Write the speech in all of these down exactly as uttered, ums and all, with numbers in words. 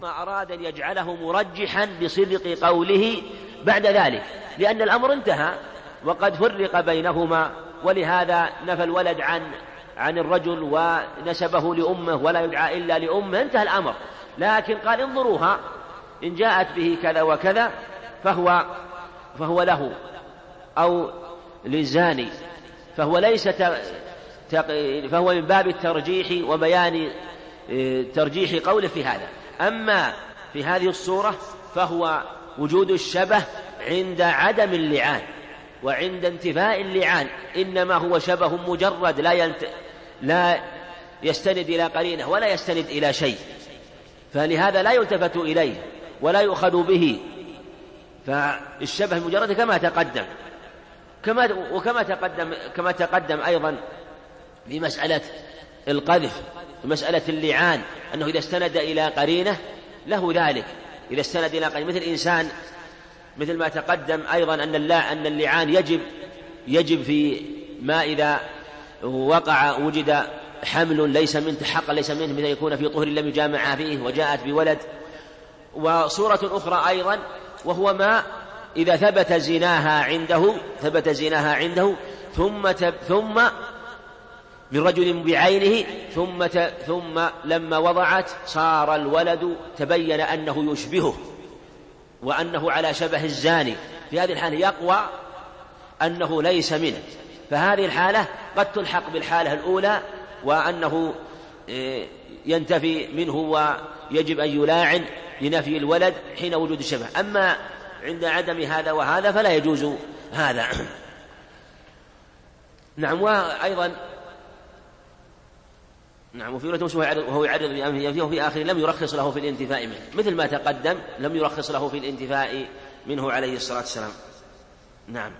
ما أراد أن يجعله مرجحا بصدق قوله بعد ذلك، لأن الأمر انتهى وقد فرق بينهما، ولهذا نفى الولد عن عن الرجل ونسبه لأمه ولا يدعى إلا لأمه، انتهى الأمر. لكن قال انظروها إن جاءت به كذا وكذا فهو فهو له أو للزاني، فهو ليس فهو من باب الترجيح وبيان ترجيح قوله في هذا. أما في هذه الصورة فهو وجود الشبه عند عدم اللعان وعند انتفاء اللعان، إنما هو شبه مجرد لا ينت... لا يستند إلى قرينة ولا يستند إلى شيء، فلهذا لا يلتفت إليه ولا يؤخذ به. فالشبه المجرد كما تقدم كما وكما تقدم كما تقدم أيضا في مسألة القذف، في مسألة اللعان، أنه إذا استند إلى قرينة له ذلك، إذا استند إلى قرينة، مثل إنسان مثل ما تقدم أيضا أن أن اللعان يجب يجب في ما إذا وقع وجد حمل ليس منه حق ليس منه، مثل يكون في طهر لم يجامع فيه وجاءت بولد. وصورة أخرى أيضا وهو ما إذا ثبت زناها عنده ثبت زناها عنده ثم ثم من رجل بعينه ثم ثم لما وضعت صار الولد تبين أنه يشبهه وأنه على شبه الزاني، في هذه الحالة يقوى أنه ليس منه، فهذه الحالة قد تلحق بالحالة الأولى وأنه ينتفي منه ويجب أن يلاعن لنفي الولد حين وجود الشبه. أما عند عدم هذا وهذا فلا يجوز هذا. نعم. وأيضا نعم وفي رواية وهو يعرض بأنفه فيه وفي آخر لم يرخص له في الانتفاء منه، مثل ما تقدم لم يرخص له في الانتفاء منه عليه الصلاة والسلام. نعم.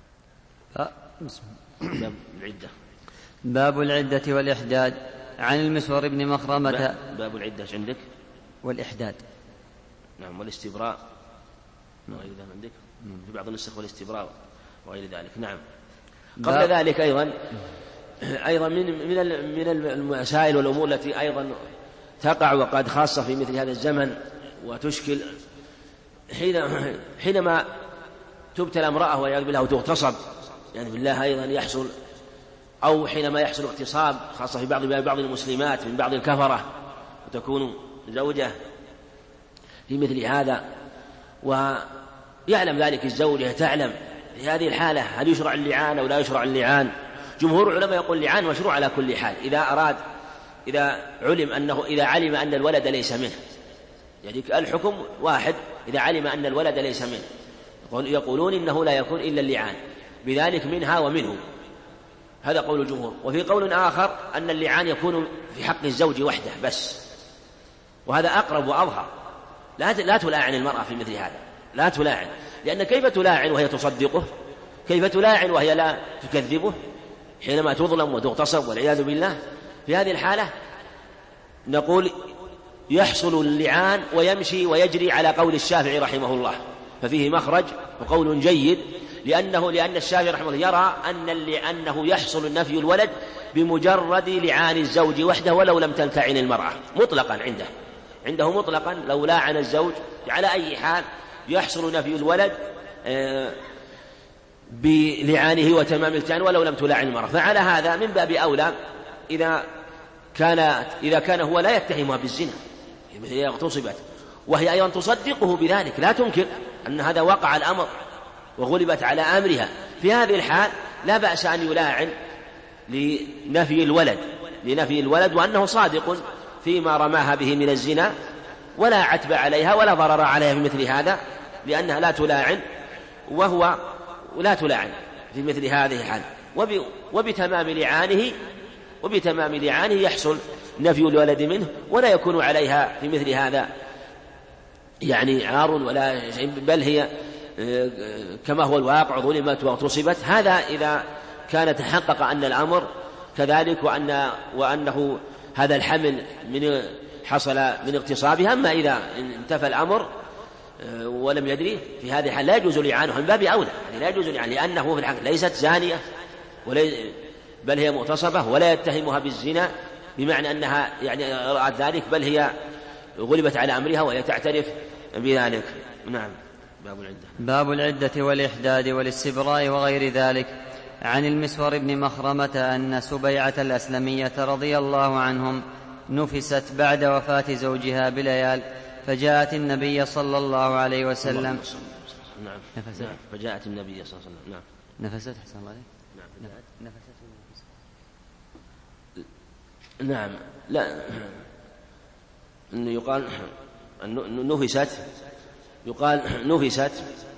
باب العدة. باب العدة والإحداد. عن المسور بن مخرمة. باب العدة عندك والإحداد. نعم. والاستبراء وغير ذلك عندك في بعض النسخ، والاستبراء وغير ذلك. نعم. قبل ذلك أيضا أيضا من من من المسائل والأمور التي أيضا تقع وقد خاصة في مثل هذا الزمن وتشكل حين حينما تبتلى امرأة والعياذ بالله وتغتصب، يعني بالله أيضا يحصل، أو حينما يحصل اغتصاب خاصة في بعض بعض المسلمات من بعض الكفرة وتكون زوجة في مثل هذا، ويعلم ذلك الزوجة تعلم، في هذه الحالة هل يشرع اللعان أو لا يشرع اللعان؟ جمهور العلماء يقول اللعان مشروع على كل حال، إذا أراد إذا علم أنه إذا علم أن الولد ليس منه، يعني الحكم واحد إذا علم أن الولد ليس منه، يقولون إنه لا يكون إلا اللعان، بذلك منها ومنه، هذا قول الجمهور. وفي قول آخر أن اللعان يكون في حق الزوج وحده بس، وهذا أقرب وأظهر، لا لا تلاعن المرأة في مثل هذا، لا تلاعن، لأن كيف تلاعن وهي تصدقه؟ كيف تلاعن وهي لا تكذبه حينما تظلم وتغتصب والعياذ بالله؟ في هذه الحالة نقول يحصل اللعان ويمشي ويجري على قول الشافعي رحمه الله، ففيه مخرج وقول جيد، لأنه لأن الشافعي رحمه الله يرى أن أنه يحصل نفي الولد بمجرد لعان الزوج وحده ولو لم تلتعن المرأة مطلقا، عنده عنده مطلقا لو لاعن الزوج على أي حال يحصل نفي الولد بلعانه وتمام التعن ولو لم تلاعن المرأة. فعلى هذا من باب أولى إذا كان إذا كان هو لا يتهمها بالزنا، مثل إذا اغتصبت وهي أيضا تصدقه بذلك، لا تنكر أن هذا وقع الأمر وغلبت على أمرها، في هذه الحال لا بأس أن يلاعن لنفي الولد لنفي الولد وأنه صادق فيما رماها به من الزنا، ولا عتب عليها ولا ضرر عليها في مثل هذا، لأنها لا تلاعن وهو لا تلاعن في مثل هذه الحال، وبتمام لعانه وبتمام لعانه يحصل نفي الولد منه، ولا يكون عليها في مثل هذا يعني عار ولا شيء، بل هي كما هو الواقع ظلمت واغتصبت. هذا إذا كان تحقق أن الأمر كذلك وأن وأنه هذا الحمل من حصل من اغتصابها. أما إذا انتفى الأمر ولم يدري، في هذه الحال لا يجوز لعانها من باب أولى، يعني لا يجوز لعانها لأنه في الحق ليست زانية بل هي مغتصبة، ولا يتهمها بالزنا بمعنى أنها يعني رأت ذلك، بل هي غلبت على أمرها وهي تعترف بذلك. نعم. باب العدة. باب العدة والإحداد والاستبراء وغير ذلك. عن المسور بن مخرمة أن سبيعة الأسلمية رضي الله عنهم نفست بعد وفاة زوجها بليال، فجاءت النبي صلى الله عليه وسلم. نعم. نفست. نعم. فجاءت النبي صلى الله عليه وسلم. نعم. نفست حسن الله عليك. نعم. نفست. نعم. لا، إنه يقال نفست، يقال نفست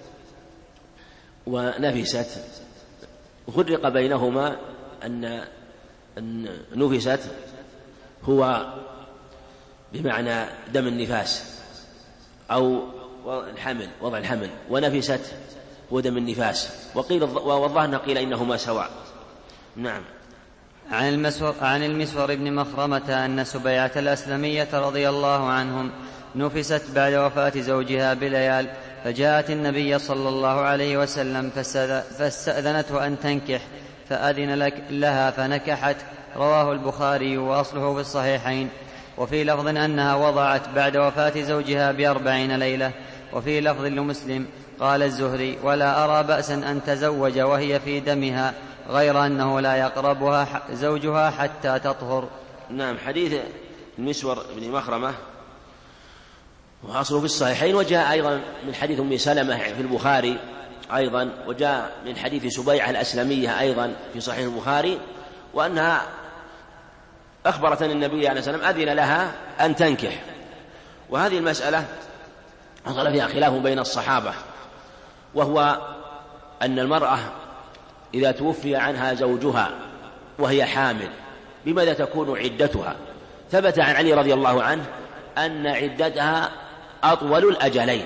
ونفست، فرق بينهما أن نفست هو بمعنى دم النفاس أو الحمل، وضع الحمل، ونفست هو دم النفاس، وقيل والظاهر قيل إنهما سواء. نعم. عن المسور, عن المسور بن مخرمة أن سبيعة الأسلمية رضي الله عنهم نفست بعد وفاة زوجها بليال، فجاءت النبي صلى الله عليه وسلم فاستأذنته أن تنكح، فأذن لك لها فنكحت. رواه البخاري وأصله في الصحيحين. وفي لفظ أنها وضعت بعد وفاة زوجها بأربعين ليلة. وفي لفظ لمسلم قال الزهري: ولا أرى بأسا أن تزوج وهي في دمها، غير أنه لا يقربها زوجها حتى تطهر. نعم. حديث المسور بن مخرمة وأصله في الصحيحين، وجاء أيضا من حديث أم سلمة في البخاري أيضا، وجاء من حديث سبيعة الأسلمية أيضا في صحيح البخاري، وأنها أخبرت أن النبي عليه الصلاة والسلام أذن لها أن تنكح. وهذه المسألة حصل فيها خلاف بين الصحابة، وهو أن المرأة إذا توفي عنها زوجها وهي حامل بماذا تكون عدتها؟ ثبت عن علي رضي الله عنه أن عدتها أطول الأجلين،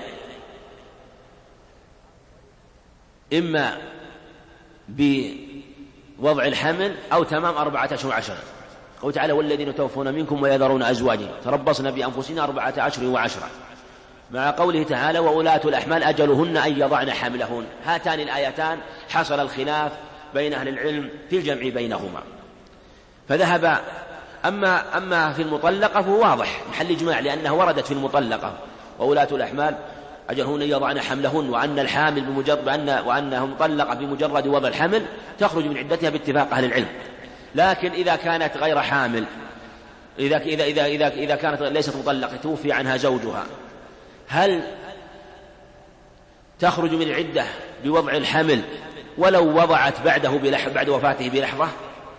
إما بوضع الحمل أو تمام أربعة أشهر وعشرة. قال تعالى: والذين توفون منكم ويذرون أزواجا تربصن بأنفسهن أربعة أشهر وعشرة، مع قوله تعالى: وأولاة الأحمال أجلهن أن يضعن حملهن. هاتان الآيتان حصل الخلاف بين أهل العلم في الجمع بينهما، فذهب أما, أما في المطلقة فهو واضح محل إجماع، لأنها وردت في المطلقة: وأولاة الأحمال أجلهن أن يضعن حملهن، وأن الحامل بمجرد وأن وأنها مطلقة بمجرد وضع الحمل تخرج من عدتها باتفاق أهل العلم. لكن إذا كانت غير حامل، إذا إذا إذا إذا, إذا كانت ليست مطلقة توفي عنها زوجها، هل تخرج من العدة بوضع الحمل ولو وضعت بعده بلحظة بعد وفاته بلحظة،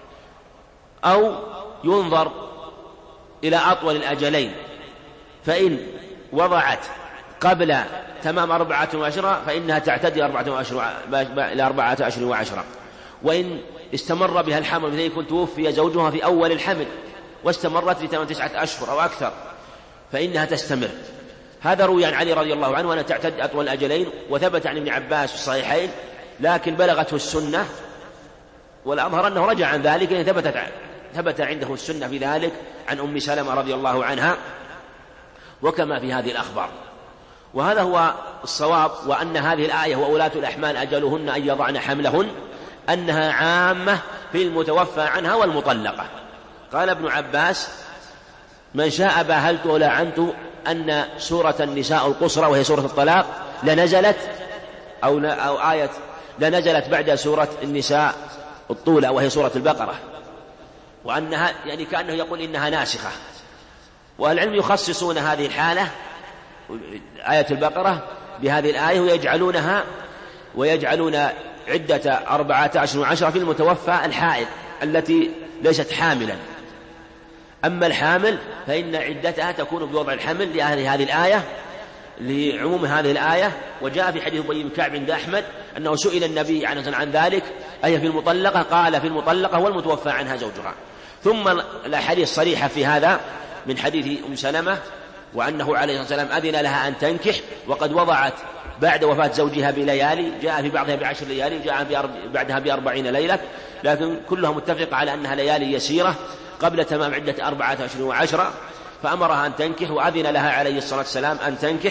أو ينظر إلى أطول الأجلين؟ فإن وضعت قبل تمام أربعة وعشرة فإنها تعتدي أربعة وعشرة إلى أربعة أشهر وعشرة. وإن استمر بها الحمل مثل يكون توفي زوجها في أول الحمل واستمرت في تسعة أشهر أو أكثر فإنها تستمر. هذا روي عن علي رضي الله عنه أنها تعتد أطول الأجلين، وثبت عن ابن عباس في الصحيحين، لكن بلغته السنة، والأظهر أنه رجع عن ذلك، ثبتت ثبت عنده السنة في ذلك عن أم سلمة رضي الله عنها، وكما في هذه الأخبار. وهذا هو الصواب، وأن هذه الآية: وأولاة الأحمال أجلهن أن يضعن حملهن، أنها عامة في المتوفى عنها والمطلقة. قال ابن عباس: من شاء باهلته لعنته، أن سورة النساء القصرى وهي سورة الطلاق لنزلت أو, أو آية لنزلت بعد سورة النساء الطولة وهي سورة البقرة، وأنها يعني كأنه يقول إنها ناسخة. والعلم يخصصون هذه الحالة آية البقرة بهذه الآية، ويجعلونها ويجعلون عدة أربعة عشر وعشرة في المتوفى الحائض التي ليست حاملا. أما الحامل فإن عدتها تكون بوضع الحمل لأهل هذه الآية، لعموم هذه الآية. وجاء في حديث أبي بن كعب عند أحمد أنه سئل النبي عن ذلك: أي في المطلقة؟ قال: في المطلقة والمتوفى عنها زوجها. ثم الأحاديث صريحة في هذا من حديث أم سلمة، وأنه عليه الصلاة والسلام أذن لها أن تنكح وقد وضعت بعد وفاة زوجها بليالي، جاء في بعضها بعشر ليالي، جاء بعدها بأربعين ليلة، لكن كلها متفقة على أنها ليالي يسيرة قبل تمام عدة أربعة أشهر وعشرة، فأمرها أن تنكح وأذن لها عليه الصلاة والسلام أن تنكح.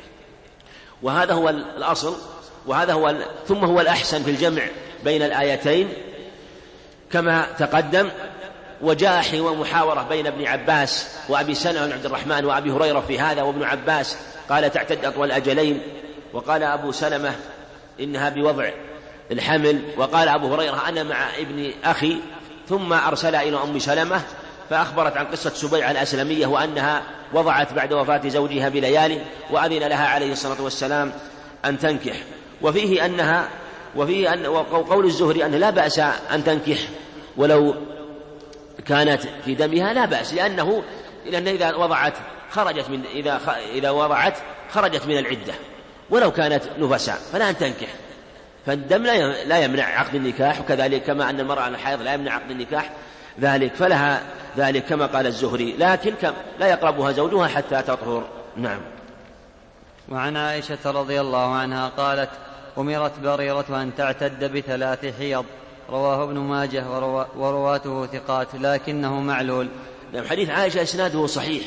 وهذا هو الأصل، وهذا هو ثم هو الأحسن في الجمع بين الآيتين كما تقدم. وجاء حوار محاورة بين ابن عباس وأبي سلمة بن عبد الرحمن وأبي هريرة في هذا، وابن عباس قال تعتد أطول الأجلين، وقال أبو سلمة إنها بوضع الحمل، وقال أبو هريرة أنا مع ابن أخي. ثم أرسل إلى أم سلمة فأخبرت عن قصة سبيعة الأسلمية وأنها وضعت بعد وفاة زوجها بليالي، وأذن لها عليه الصلاة والسلام أن تنكح. وفيه أنها وفيه أن وقول الزهري أن لا بأس أن تنكح ولو كانت في دمها، لا بأس، لأنه لأن إذا وضعت خرجت من إذا إذا وضعت خرجت من العدة ولو كانت نفساء، فلا أن تنكح، فالدم لا يمنع عقد النكاح، وكذلك كما أن المرأة على الحيض لا يمنع عقد النكاح ذلك، فلها ذلك كما قال الزهري، لكن لا يقربها زوجها حتى تطهر. نعم. وعن عائشة رضي الله عنها قالت أمرت بريرة أن تعتد بثلاث حيض، رواه ابن ماجه ورواته ثقات لكنه معلول. نعم. حديث عائشة إسناده صحيح،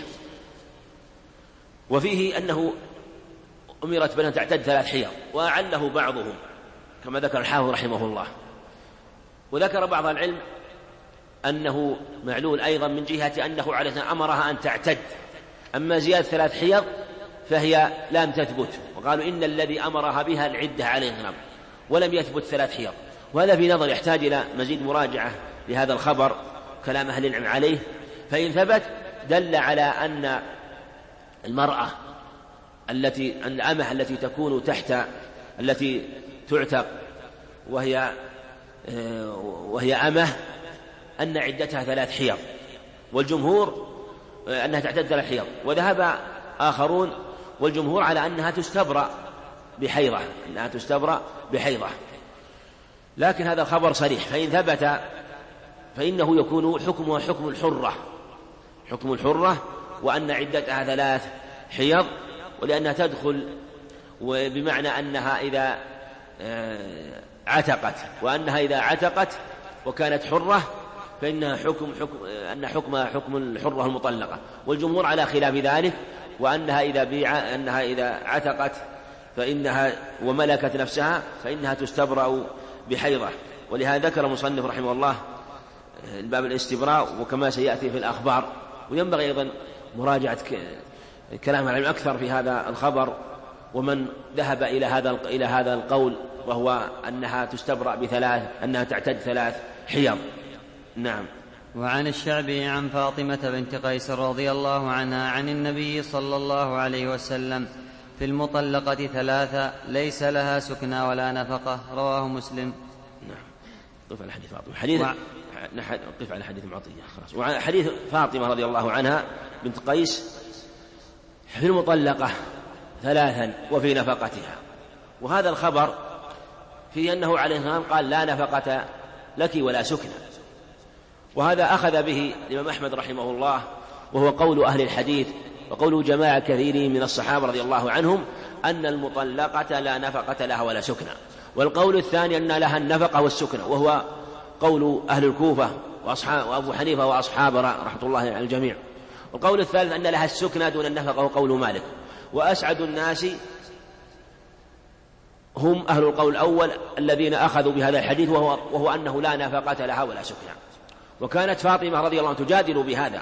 وفيه أنه أمرت بأن تعتد ثلاث حيض، وأعله بعضهم كما ذكر الحافظ رحمه الله. وذكر بعض العلم أنه معلول أيضا من جهة أنه عليه السلام أمرها أن تعتد، أما زيادة ثلاث حيض فهي لم تثبت، وقالوا إن الذي أمرها بها العدة عليه السلام ولم يثبت ثلاث حيض. وهذا في نظر يحتاج إلى مزيد مراجعة لهذا الخبر كلام أهل العلم عليه، فإن ثبت دل على أن المرأة التي الأمة التي تكون تحت التي تعتق وهي وهي أمة أن عدتها ثلاث حيض، والجمهور أنها تعتد ثلاث حيض، وذهب آخرون والجمهور على أنها تستبرأ بحيضة أنها تستبرأ بحيضة لكن هذا الخبر صريح، فإن ثبت فإنه يكون حكمها حكم الحرة حكم الحرة وأن عدتها ثلاث حيض، ولأنها تدخل وبمعنى أنها إذا عتقت وأنها إذا عتقت وكانت حرة فإنها حكم حكم أن حكمها حكم الحرة المطلقة، والجمهور على خلاف ذلك، وأنها إذا بيع أنها إذا عتقت فإنها وملكت نفسها فإنها تستبرأ بحيضة. ولهذا ذكر المصنف رحمه الله الباب الاستبراء وكما سيأتي في الأخبار، وينبغي أيضا مراجعة كلام العلم أكثر في هذا الخبر، ومن ذهب إلى هذا إلى هذا القول وهو أنها تستبرأ بثلاث أنها تعتد ثلاث حيض. نعم. وعن الشعبي عن فاطمة بنت قيس رضي الله عنها عن النبي صلى الله عليه وسلم في المطلقة ثلاثة ليس لها سكنى ولا نفقة، رواه مسلم. نعم. قف على حديث فاطمة حديث و... قف على حديث معطية خلاص. وعن حديث فاطمة رضي الله عنها بنت قيس في المطلقة ثلاثا وفي نفقتها، وهذا الخبر في أنه عليه السلام قال لا نفقة لك ولا سكنى، وهذا أخذ به الإمام أحمد رحمه الله، وهو قول أهل الحديث وقول جماعة كثيرين من الصحابة رضي الله عنهم أن المطلقة لا نفقة لها ولا سكنى، والقول الثاني أن لها النفقة والسكنى، وهو قول أهل الكوفة وأصحاب وأبو حنيفة وأصحاب رحمة الله على الجميع. والقول الثالث أن لها السكنى دون النفقة وقول مالك، وأسعد الناس هم أهل القول الأول الذين أخذوا بهذا الحديث، وهو, وهو أنه لا نفقة لها ولا سكنى. وكانت فاطمة رضي الله عنها تجادل بهذا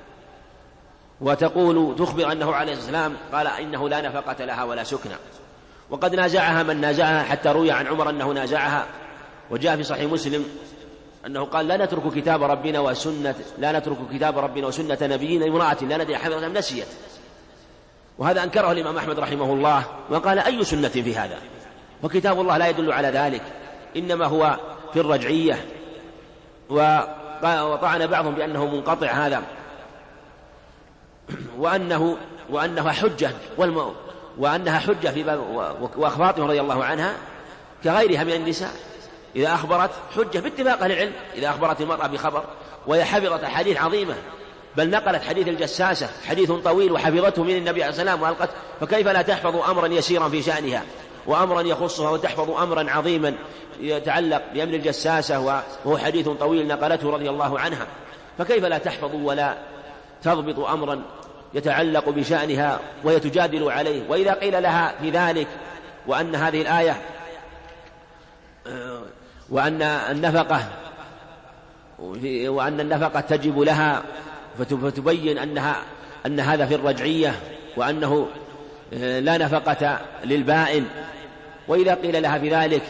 وتقول تخبر أنه عليه السلام قال إنه لا نفقة لها ولا سكنى، وقد نازعها من نازعها حتى روي عن عمر أنه نازعها، وجاء في صحيح مسلم أنه قال لا نترك كتاب ربنا وسنة لا نترك كتاب ربنا وسنة نبينا امرأة لا ندري حفظة أم نسيت، وهذا أنكره الإمام أحمد رحمه الله وقال أي سنة في هذا، وكتاب الله لا يدل على ذلك، إنما هو في الرجعية، وطعن بعضهم بأنه منقطع هذا، وأنه وأنها حجة والم... وأنها حجة في باب وأخبارهم رضي الله عنها كغيرها من النساء إذا أخبرت حجة باتفاق أهل العلم، إذا أخبرت المرأة بخبر وهي حفظت حديث عظيمة، بل نقلت حديث الجساسة حديث طويل وحفظته من النبي عليه السلام وألقت، فكيف لا تحفظ أمرا يسيرا في شأنها وأمرا يخصها وتحفظ أمرا عظيما يتعلق بأمر الجساسة وهو حديث طويل نقلته رضي الله عنها، فكيف لا تحفظ ولا تضبط أمرا يتعلق بشأنها وهي تجادل عليه؟ وإذا قيل لها في ذلك وأن هذه الآية وأن النفقة وأن النفقة تجب لها، فتبين أنها أن هذا في الرجعية، وأنه لا نفقة للبائن. وإذا قيل لها بذلك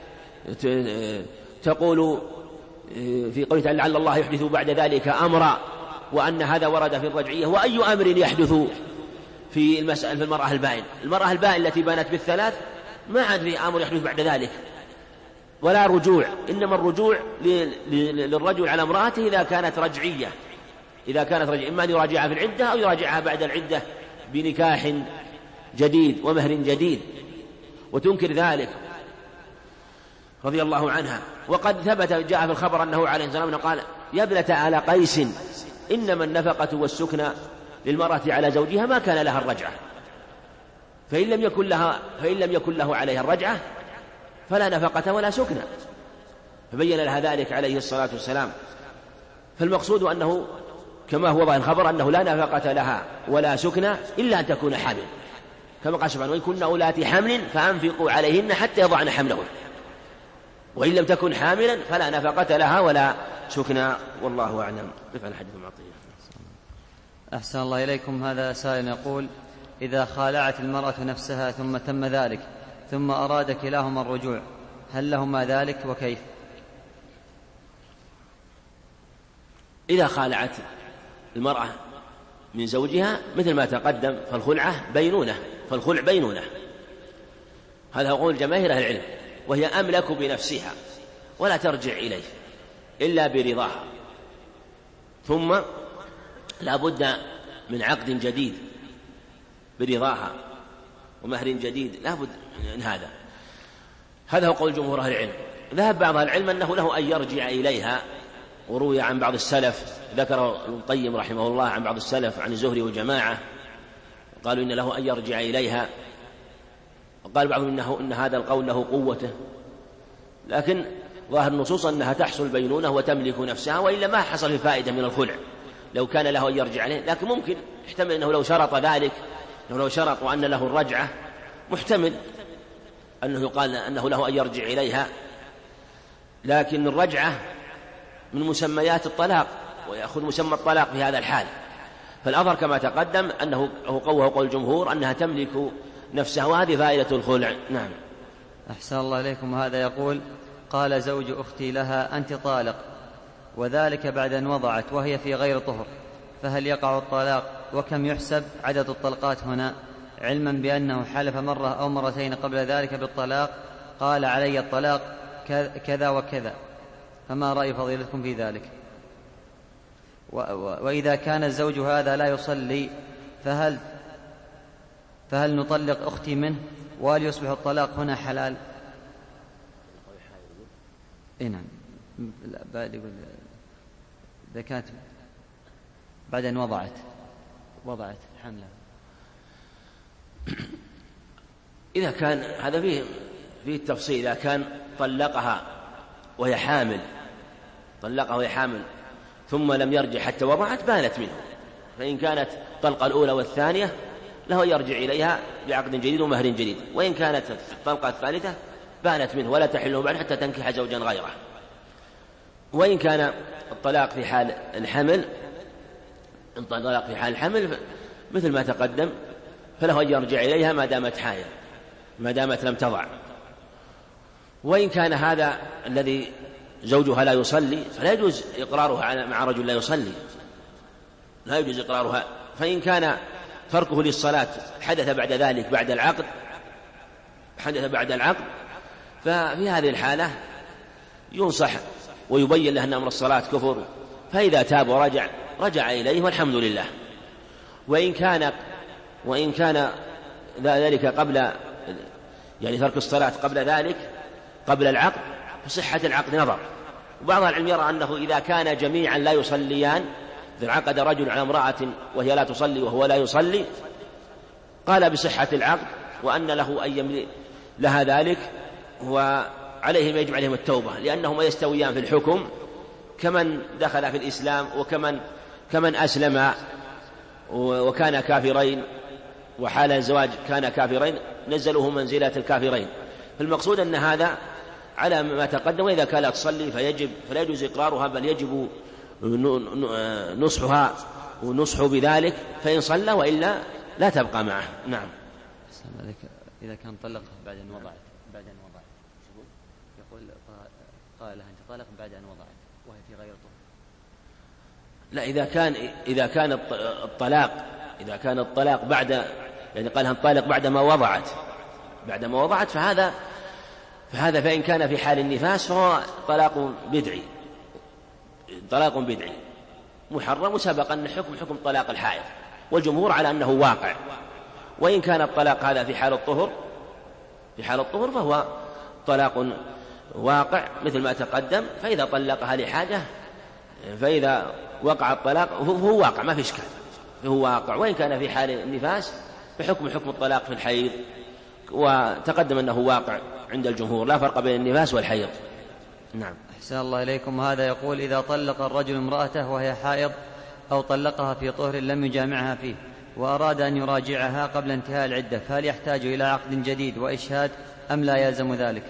تقول في قوله تعالى لعل الله يحدث بعد ذلك أمرا، وأن هذا ورد في الرجعية. وأي أمر يحدث في المسألة في المرأة البائن؟ المرأة البائن التي بانت بالثلاث ما عاد في أمر يحدث بعد ذلك ولا رجوع، إنما الرجوع للرجل على امرأته إذا كانت رجعية، إذا كانت رجعية إما أن يراجعها في العدة أو يراجعها بعد العدة بنكاح جديد ومهر جديد، وتنكر ذلك رضي الله عنها. وقد ثبت جاء في الخبر أنه عليه الصلاة والسلام قال يا ابنة آل قيس إنما النفقة والسكنى للمرأة على زوجها ما كان لها الرجعة، فإن لم يكن لها فإن لم يكن له عليها الرجعة فلا نفقة ولا سكنى، فبين لها ذلك عليه الصلاة والسلام. فالمقصود أنه كما هو ظاهر الخبر أنه لا نفقة لها ولا سكنى إلا أن تكون حامل، كما قال سبحانه وإن كن أولات حمل فأنفقوا عليهن حتى يضعن حملهن، وإن لم تكن حاملا فلا نفقة لها ولا سكنى، والله أعلم. رفع الحديث المعطية. أحسن الله إليكم. هذا سائل يقول إذا خالعت المرأة نفسها ثم تم ذلك ثم أراد كلاهما الرجوع هل لهما ذلك وكيف؟ إذا خالعت المرأة من زوجها مثل ما تقدم فالخلعة بينونة، فالخلع بينونة، هذا هو قول جماهير أهل العلم، وهي أملك بنفسها ولا ترجع إليه إلا برضاها، ثم لا بد من عقد جديد برضاها ومهر جديد، لا بد من هذا. هذا هو قول جمهور أهل العلم. ذهب بعض العلم أنه له أن يرجع إليها، وروي عن بعض السلف ذكر ابن القيم رحمه الله عن بعض السلف عن الزهري وجماعة قالوا إن له أن يرجع إليها، وقال بعضهم إنه إن هذا القول له قوته، لكن ظاهر النصوص أنها تحصل بينونة وتملك نفسها، وإلا ما حصل فائدة من الخلع لو كان له أن يرجع عليه. لكن ممكن يحتمل أنه لو شرط ذلك، أنه لو شرط وأن له الرجعة محتمل أنه يقال أنه له أن يرجع إليها، لكن الرجعة من مسميات الطلاق ويأخذ مسمى الطلاق في هذا الحال، فالأظهر كما تقدم أنه قوه قول الجمهور أنها تملك نفسها، وهذه فائدة الخلع. نعم. أحسن الله إليكم. هذا يقول قال زوج أختي لها أنت طالق، وذلك بعد أن وضعت وهي في غير طهر، فهل يقع الطلاق وكم يحسب عدد الطلقات هنا، علما بأنه حلف مرة أو مرتين قبل ذلك بالطلاق قال علي الطلاق كذا وكذا، فما رأي فضيلتكم في ذلك؟ وإذا كان الزوج هذا لا يصلي فهل فهل نطلق أختي منه، وهل يصبح الطلاق هنا حلال؟ إيه نعم. لا بعد يقول إذا كانت بعد أن وضعت وضعت حملة، إذا كان هذا فيه فيه التفصيل، إذا كان طلقها وهي حامل طلقها وهي حامل ثم لم يرجع حتى وضعت بانت منه، فإن كانت الطلقة الأولى والثانية له يرجع إليها بعقد جديد ومهر جديد، وإن كانت الطلقة الثالثة بانت منه ولا تحل بعد حتى تنكح زوجا غيره. وإن كان الطلاق في حال الحمل الطلاق في حال الحمل مثل ما تقدم فله أن يرجع إليها ما دامت حائض ما دامت لم تضع. وإن كان هذا الذي زوجها لا يصلي فلا يجوز إقرارها مع رجل لا يصلي، لا يجوز إقرارها. فإن كان تركه للصلاة حدث بعد ذلك بعد العقد حدث بعد العقد ففي هذه الحالة ينصح ويبين له أن أمر الصلاة كفر، فإذا تاب ورجع رجع إليه والحمد لله. وإن كان وإن كان ذلك قبل يعني ترك الصلاة قبل ذلك قبل العقد فصحة العقد نظر. وبعض العلم يرى أنه إذا كان جميعا لا يصليان، إذا عقد رجل على امرأة وهي لا تصلي وهو لا يصلي قال بصحة العقد وأن له أن يملك لها ذلك، وعليهم يجب عليهم التوبة، لأنهما يستويان في الحكم كمن دخل في الإسلام وكمن كمن أسلم وكان كافرين، وحال الزواج كان كافرين نزلوه منزلة الكافرين. فالمقصود أن هذا على ما تقدم. وإذا كانت تصلي فيجب فلا يجوز إقرارها، بل يجب نصحها ونصحه بذلك، فإن صلى، وإلا لا تبقى معه. نعم. إذا كان طلقها بعد أن وضعت بعد أن وضعت يقول قال لها أنت طالق بعد أن وضعت وهي في غير طهر. لا، إذا كان إذا كان الطلاق إذا كان الطلاق بعد يعني قالها الطالق بعد ما وضعت بعد ما وضعت فهذا فهذا فإن كان في حال النفاس فهو طلاق بدعي طلاق بدعي محرم، وسبق أن حكم حكم طلاق الحائض، والجمهور على أنه واقع. وإن كان الطلاق هذا في حال الطهر في حال الطهر فهو طلاق واقع مثل ما تقدم. فإذا طلقها لحاجة فإذا وقع الطلاق هو واقع، ما في إشكال، هو واقع. وإن كان في حال النفاس فحكم حكم الطلاق في الحيض، وتقدم أنه واقع عند الجمهور، لا فرق بين النفاس والحيض. نعم. أحسن الله إليكم. هذا يقول إذا طلق الرجل امرأته وهي حائض أو طلقها في طهر لم يجامعها فيه وأراد أن يراجعها قبل انتهاء العدة، فهل يحتاج إلى عقد جديد وإشهاد أم لا يلزم ذلك؟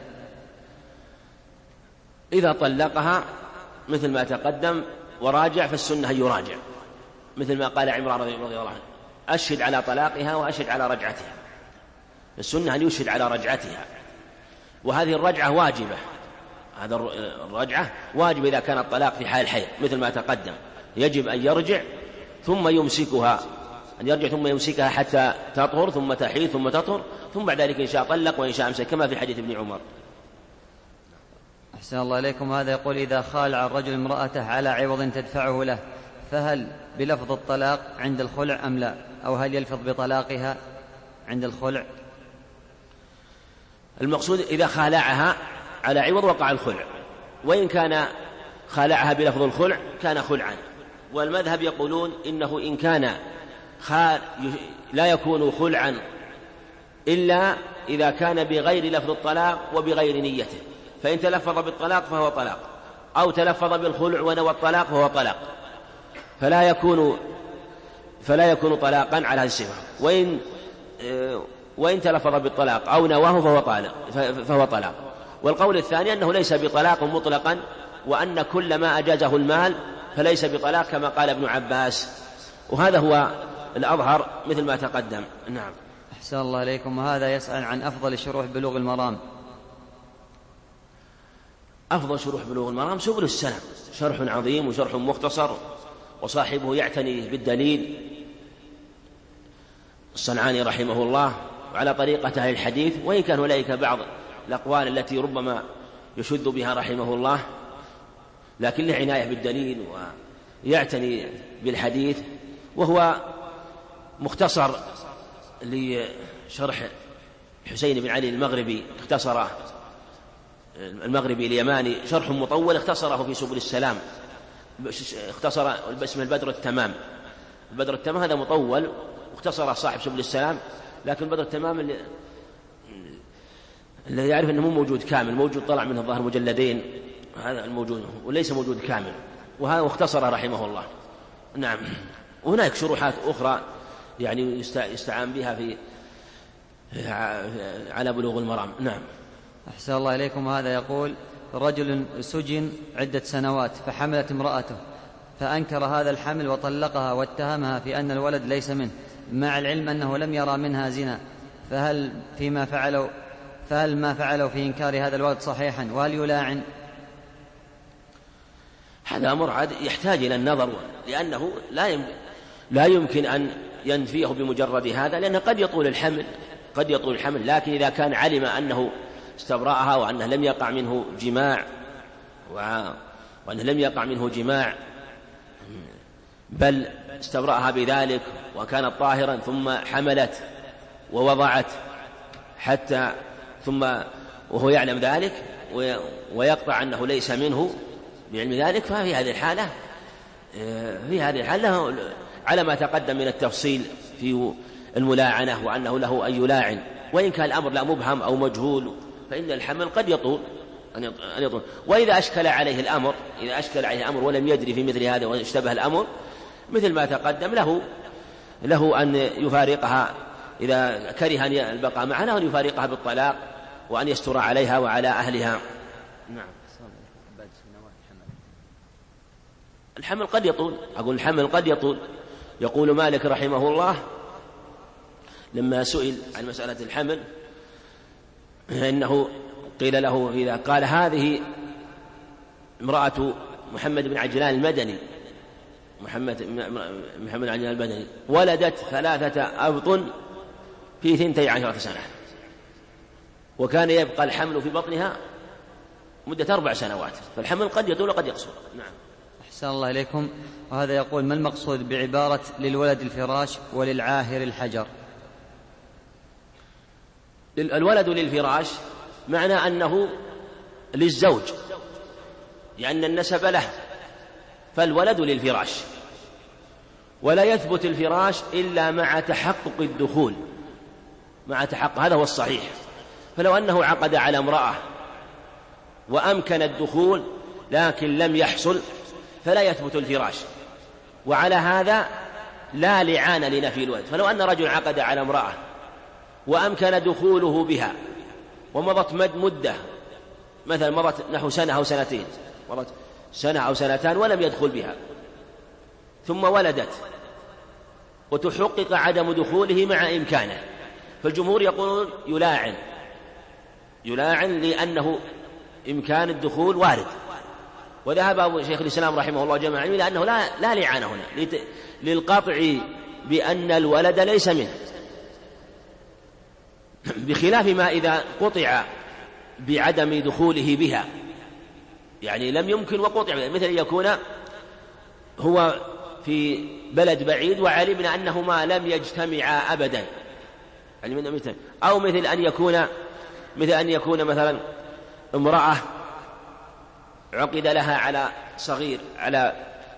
إذا طلقها مثل ما تقدم وراجع فالسنة يراجع، مثل ما قال عمران رضي الله عنه: أشهد على طلاقها وأشهد على رجعتها. السنة أن يشهد على رجعتها، وهذه الرجعة واجبة، هذا الرجعة واجب إذا كان الطلاق في حال الحيض مثل ما تقدم، يجب أن يرجع ثم يمسكها أن يرجع ثم يمسكها حتى تطهر ثم تحيض ثم تطهر، ثم بعد ذلك إن شاء طلق وإن شاء أمسك، كما في حديث ابن عمر. أحسن الله إليكم. هذا يقول إذا خالع الرجل امرأته على عوض تدفعه له فهل بلفظ الطلاق عند الخلع أم لا، أو هل يلفظ بطلاقها عند الخلع؟ المقصود إذا خالعها على عوض وقع الخلع، وإن كان خالعها بلفظ الخلع كان خلعا. والمذهب يقولون إنه إن كان خال لا يكون خلعا إلا إذا كان بغير لفظ الطلاق وبغير نيته، فإن تلفظ بالطلاق فهو طلاق، أو تلفظ بالخلع ونوى الطلاق فهو طلاق، فلا يكون فلا يكون طلاقا على هذه الصفة. وإن وإن تلفظ بالطلاق أو نواه فهو طلاق فهو طلاق. والقول الثاني أنه ليس بطلاق مطلقا، وأن كل ما أجازه المال فليس بطلاق كما قال ابن عباس، وهذا هو الأظهر مثل ما تقدم. نعم. أحسن الله إليكم. هذا يسأل عن أفضل شروح بلوغ المرام. أفضل شروح بلوغ المرام سبل السلام، شرح عظيم وشرح مختصر، وصاحبه يعتني بالدليل الصنعاني رحمه الله وعلى طريقة أهل الحديث، وإن كان هنالك بعض الأقوال التي ربما يشذ بها رحمه الله، لكن له عناية بالدليل ويعتني بالحديث. وهو مختصر لشرح حسين بن علي المغربي، اختصر المغربي اليماني شرح مطول اختصره في سبل السلام، اختصر باسم البدر التمام. البدر التمام هذا مطول واختصر صاحب سبل السلام، لكن البدر التمام اللي, اللي يعرف أنه مو موجود كامل، موجود طلع منه الظاهر مجلدين، هذا الموجود وليس موجود كامل، وهذا اختصر رحمه الله. نعم. وهناك شروحات أخرى يعني يستعان بها في على بلوغ المرام. نعم. أحسن الله إليكم. هذا يقول رجل سجن عدة سنوات فحملت امرأته، فأنكر هذا الحمل وطلقها واتهمها في أن الولد ليس منه، مع العلم أنه لم يرى منها زنا، فهل فيما فعلوا فهل ما فعلوا في إنكار هذا الولد صحيحا، وهل يلاعن؟ هذا أمر عاد يحتاج إلى النظر، لأنه لا لا يمكن أن ينفيه بمجرد هذا، لأنه قد يطول الحمل قد يطول الحمل لكن إذا كان علم أنه استبرأها وأنه لم يقع منه جماع وأنه لم يقع منه جماع بل استبرأها بذلك وكانت طاهرا ثم حملت ووضعت حتى ثم وهو يعلم ذلك ويقطع أنه ليس منه بعلم ذلك، ففي هذه الحالة في هذه الحالة على ما تقدم من التفصيل في الملاعنة وأنه له أن يلاعن. وإن كان الأمر لا مبهم أو مجهول فإن الحمل قد يطول أن يطول. وإذا أشكل عليه الأمر إذا أشكل عليه الأمر ولم يدري في مثل هذا واشتبه الأمر مثل ما تقدم له له أن يفارقها إذا كره البقاء معنا، وأن يفارقها بالطلاق وأن يستر عليها وعلى أهلها. نعم. الحمل قد يطول، أقول الحمل قد يطول. يقول مالك رحمه الله لما سئل عن مسألة الحمل إنه قيل له إذا قال هذه امرأة محمد بن عجلان المدني محمد محمد بن عجلان المدني ولدت ثلاثة أبطن في ثنتي عشرة سنة، وكان يبقى الحمل في بطنها مدة أربع سنوات، فالحمل قد يطول وقد يقصر. نعم. أحسن الله إليكم. وهذا يقول: ما المقصود بعبارة للولد الفراش وللعاهر الحجر؟ الولد للفراش معنى أنه للزوج، لأن النسب له، فالولد للفراش، ولا يثبت الفراش إلا مع تحقق الدخول، مع تحقق، هذا هو الصحيح. فلو أنه عقد على امرأة وأمكن الدخول لكن لم يحصل فلا يثبت الفراش، وعلى هذا لا لعان لنفي الولد. فلو أن رجل عقد على امرأة وأمكن دخوله بها ومضت مدة، مثلا مضت نحو سنة أو سنتين، مضت سنة أو سنتان ولم يدخل بها، ثم ولدت وتحقق عدم دخوله مع إمكانه، فالجمهور يقولون يلاعن يلاعن لأنه إمكان الدخول وارد. وذهب أبو شيخ الإسلام رحمه الله جماعة إلى أنه لا, لا لعان هنا للقطع بأن الولد ليس منه، بخلاف ما إذا قطع بعدم دخوله بها، يعني لم يمكن وقطع، مثل يكون هو في بلد بعيد وعلمنا أنهما لم يجتمعا أبدا، أو مثل أن يكون مثل أن يكون مثلا امرأة عقد لها على صغير، على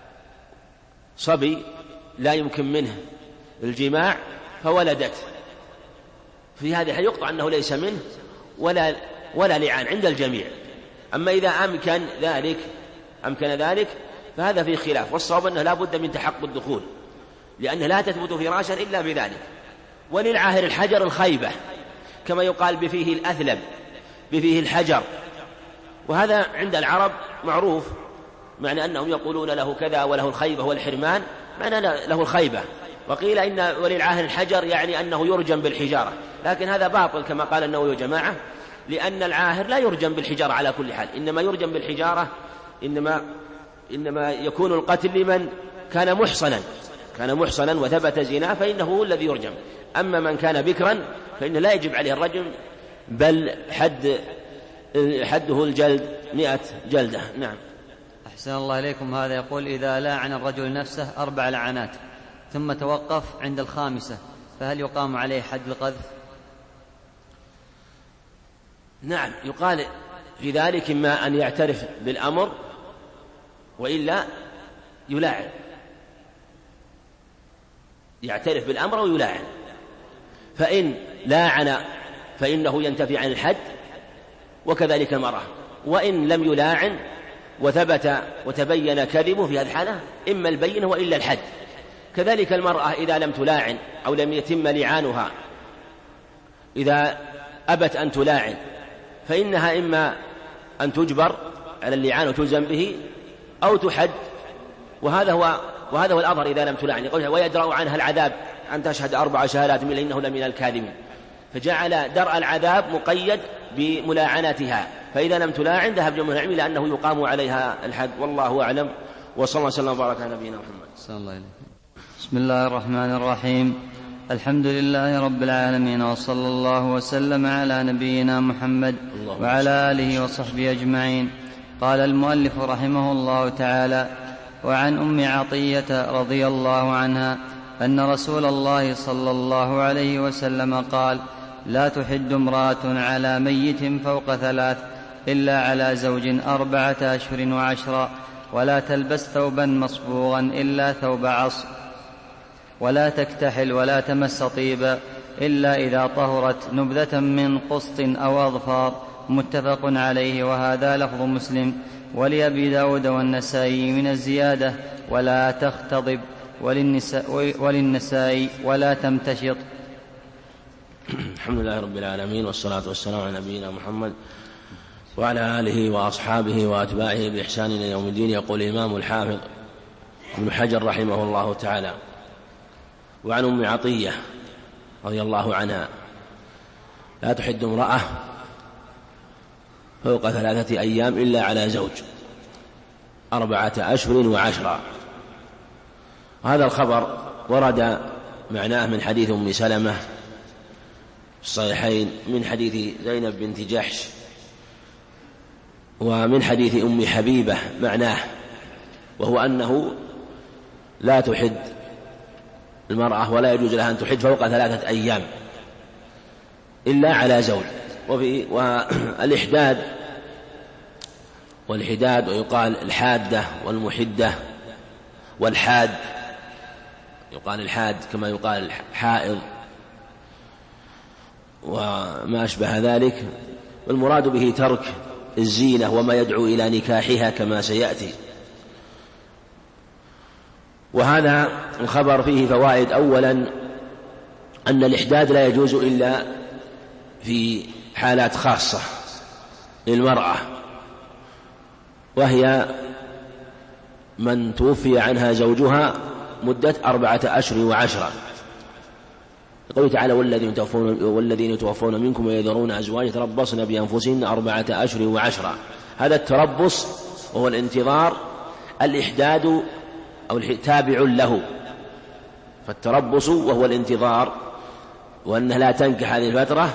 صبي لا يمكن منه الجماع فولدت، في هذه يقطع أنه ليس منه ولا ولا لعان عند الجميع. أما إذا أمكن ذلك أمكن ذلك فهذا فيه خلاف، والصواب أنه لا بد من تحقق الدخول، لأنه لا تثبت فراشا إلا بذلك. وللعاهر الحجر الخيبة، كما يقال بفيه الأثلب، بفيه الحجر، وهذا عند العرب معروف، معنى أنهم يقولون له كذا وله الخيبة والحرمان، معنى له الخيبة. وقيل إن وللعاهر الحجر يعني أنه يرجم بالحجارة، لكن هذا باطل كما قال النووي جماعة، لأن العاهر لا يرجم بالحجارة على كل حال، إنما يرجم بالحجارة إنما إنما يكون القتل لمن كان محصنا كان محصنا وثبت زنا فإنه هو الذي يرجم. أما من كان بكرا فإنه لا يجب عليه الرجم، بل حد حده الجلد مئة جلدة. نعم. أحسن الله إليكم. هذا يقول: إذا لاعن الرجل نفسه أربع لعنات ثم توقف عند الخامسة فهل يقام عليه حد القذف؟ نعم، يقال في ذلك إما أن يعترف بالأمر وإلا يلاعن، يعترف بالأمر ويلاعن، فإن لاعن فإنه ينتفي عن الحد، وكذلك المرأة. وإن لم يلاعن وثبت وتبين كذبه في هذه الحالة إما البينة وإلا الحد. كذلك المرأة إذا لم تلاعن أو لم يتم لعانها، إذا أبت أن تلاعن فإنها إما أن تجبر على اللعان وتلزم به أو تحد، وهذا هو وهذا هو الأظهر إذا لم تلاعن. يقول: ويدرأ عنها العذاب أن تشهد أربع شهادات من إنه لمن الكاذبين، فجعل درء العذاب مقيد بملاعنتها، فإذا لم تلاعن ذهب جمهور العلم إلى أنه يقام عليها الحد، والله أعلم، وصلى الله وسلم وبارك على نبينا محمد. صلى الله عليه. بسم الله الرحمن الرحيم. الحمد لله رب العالمين، وصلى الله وسلم على نبينا محمد وعلى آله وصحبه أجمعين. قال المؤلف رحمه الله تعالى: وعن أم عطية رضي الله عنها أن رسول الله صلى الله عليه وسلم قال: لا تحد امرأة على ميت فوق ثلاث إلا على زوج أربعة أشهر وعشرا، ولا تلبس ثوبا مصبوغا إلا ثوب عصر، ولا تكتحل ولا تمس طيبا إلا إذا طهرت نبذة من قسط أو أظفار. متفق عليه، وهذا لفظ مسلم. ولأبي داود والنسائي من الزيادة: ولا تختضب، وللنساء, وللنساء ولا تمتشط. الحمد لله رب العالمين، والصلاة والسلام على نبينا محمد وعلى آله وأصحابه وأتباعه بإحسان إلى يوم الدين. يقول الإمام الحافظ ابن حجر رحمه الله تعالى: وعن أم عطية رضي الله عنها: لا تحد امرأة فوق ثلاثة أيام إلا على زوج أربعة أشهر وعشرة. هذا الخبر ورد معناه من حديث أم سلمة في الصحيحين من حديث زينب بنت جحش، ومن حديث أم حبيبة معناه، وهو أنه لا تحد المرأة ولا يجوز لها أن تحد فوق ثلاثة أيام إلا على زوج. وفي والإحداد والحداد ويقال الحادة والمحدة والحاد، يقال الحاد كما يقال الحائض وما أشبه ذلك، والمراد به ترك الزينة وما يدعو إلى نكاحها كما سيأتي. وهذا الخبر فيه فوائد: أولا أن الإحداد لا يجوز إلا في حالات خاصة للمرأة، وهي من توفي عنها زوجها مدة أربعة أشهر وعشرة. يقول تعالى: والذين يتوفون, والذين يتوفون منكم ويذرون أزواج يتربصن بأنفسهن أربعة أشهر وعشرة. هذا التربص وهو الانتظار، الإحداد أو تابع له، فالتربص وهو الانتظار وأنها لا تنكح هذه الفترة،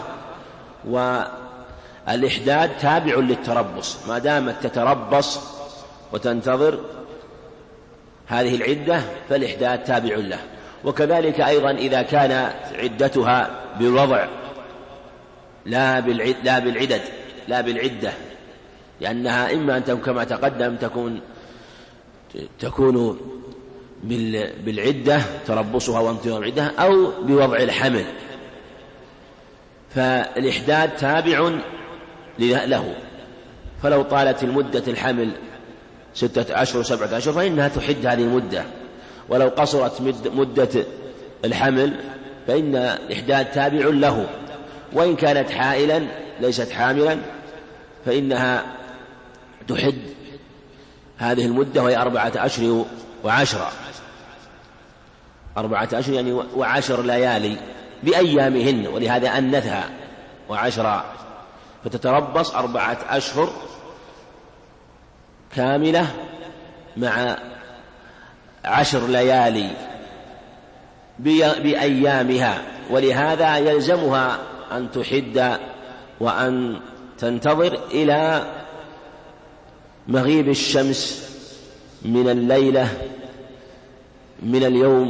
والإحداد تابع للتربص، ما دامت تتربص وتنتظر هذه العدة فالإحداد تابع له. وكذلك أيضا إذا كان عدتها بالوضع لا بالعد لا بالعدد لا بالعدة، لأنها إما أن تكون كما تقدم تكون تكون بالعدة تربصها وانتظار العدة، أو بوضع الحمل، فالإحداد تابع له. فلو طالت المدة الحمل ستة أشهر سبعة أشهر فإنها تحد هذه المدة، ولو قصرت مدة الحمل فإن الإحداد تابع له. وإن كانت حائلا ليست حاملا فإنها تحد هذه المدة، وهي أربعة أشهر وعشرة، أربعة أشهر يعني وعشر ليالي بأيامهن، ولهذا أنثها وعشرة، فتتربص أربعة أشهر كاملة مع عشر ليالي بأيامها، ولهذا يلزمها أن تحد وأن تنتظر إلى مغيب الشمس من الليلة من اليوم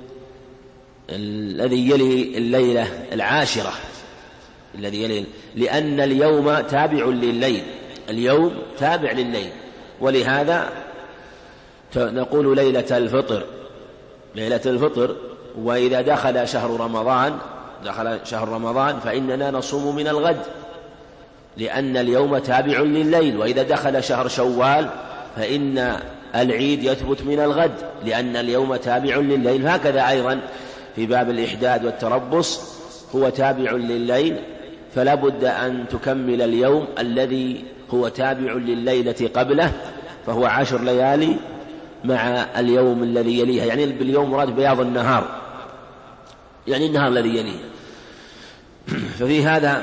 الذي يلي الليلة العاشرة الذي يلي، لأن اليوم تابع لليل، اليوم تابع لليل، ولهذا نقول ليلة الفطر ليلة الفطر. وإذا دخل شهر رمضان دخل شهر رمضان فإننا نصوم من الغد، لأن اليوم تابع لليل. وإذا دخل شهر شوال فإن العيد يثبت من الغد، لأن اليوم تابع لليل. هكذا أيضا في باب الإحداد والتربص هو تابع لليل، فلا بد أن تكمل اليوم الذي هو تابع لليلة قبله، فهو عشر ليالي مع اليوم الذي يليها، يعني باليوم مراد بياض النهار، يعني النهار الذي يليه. ففي هذا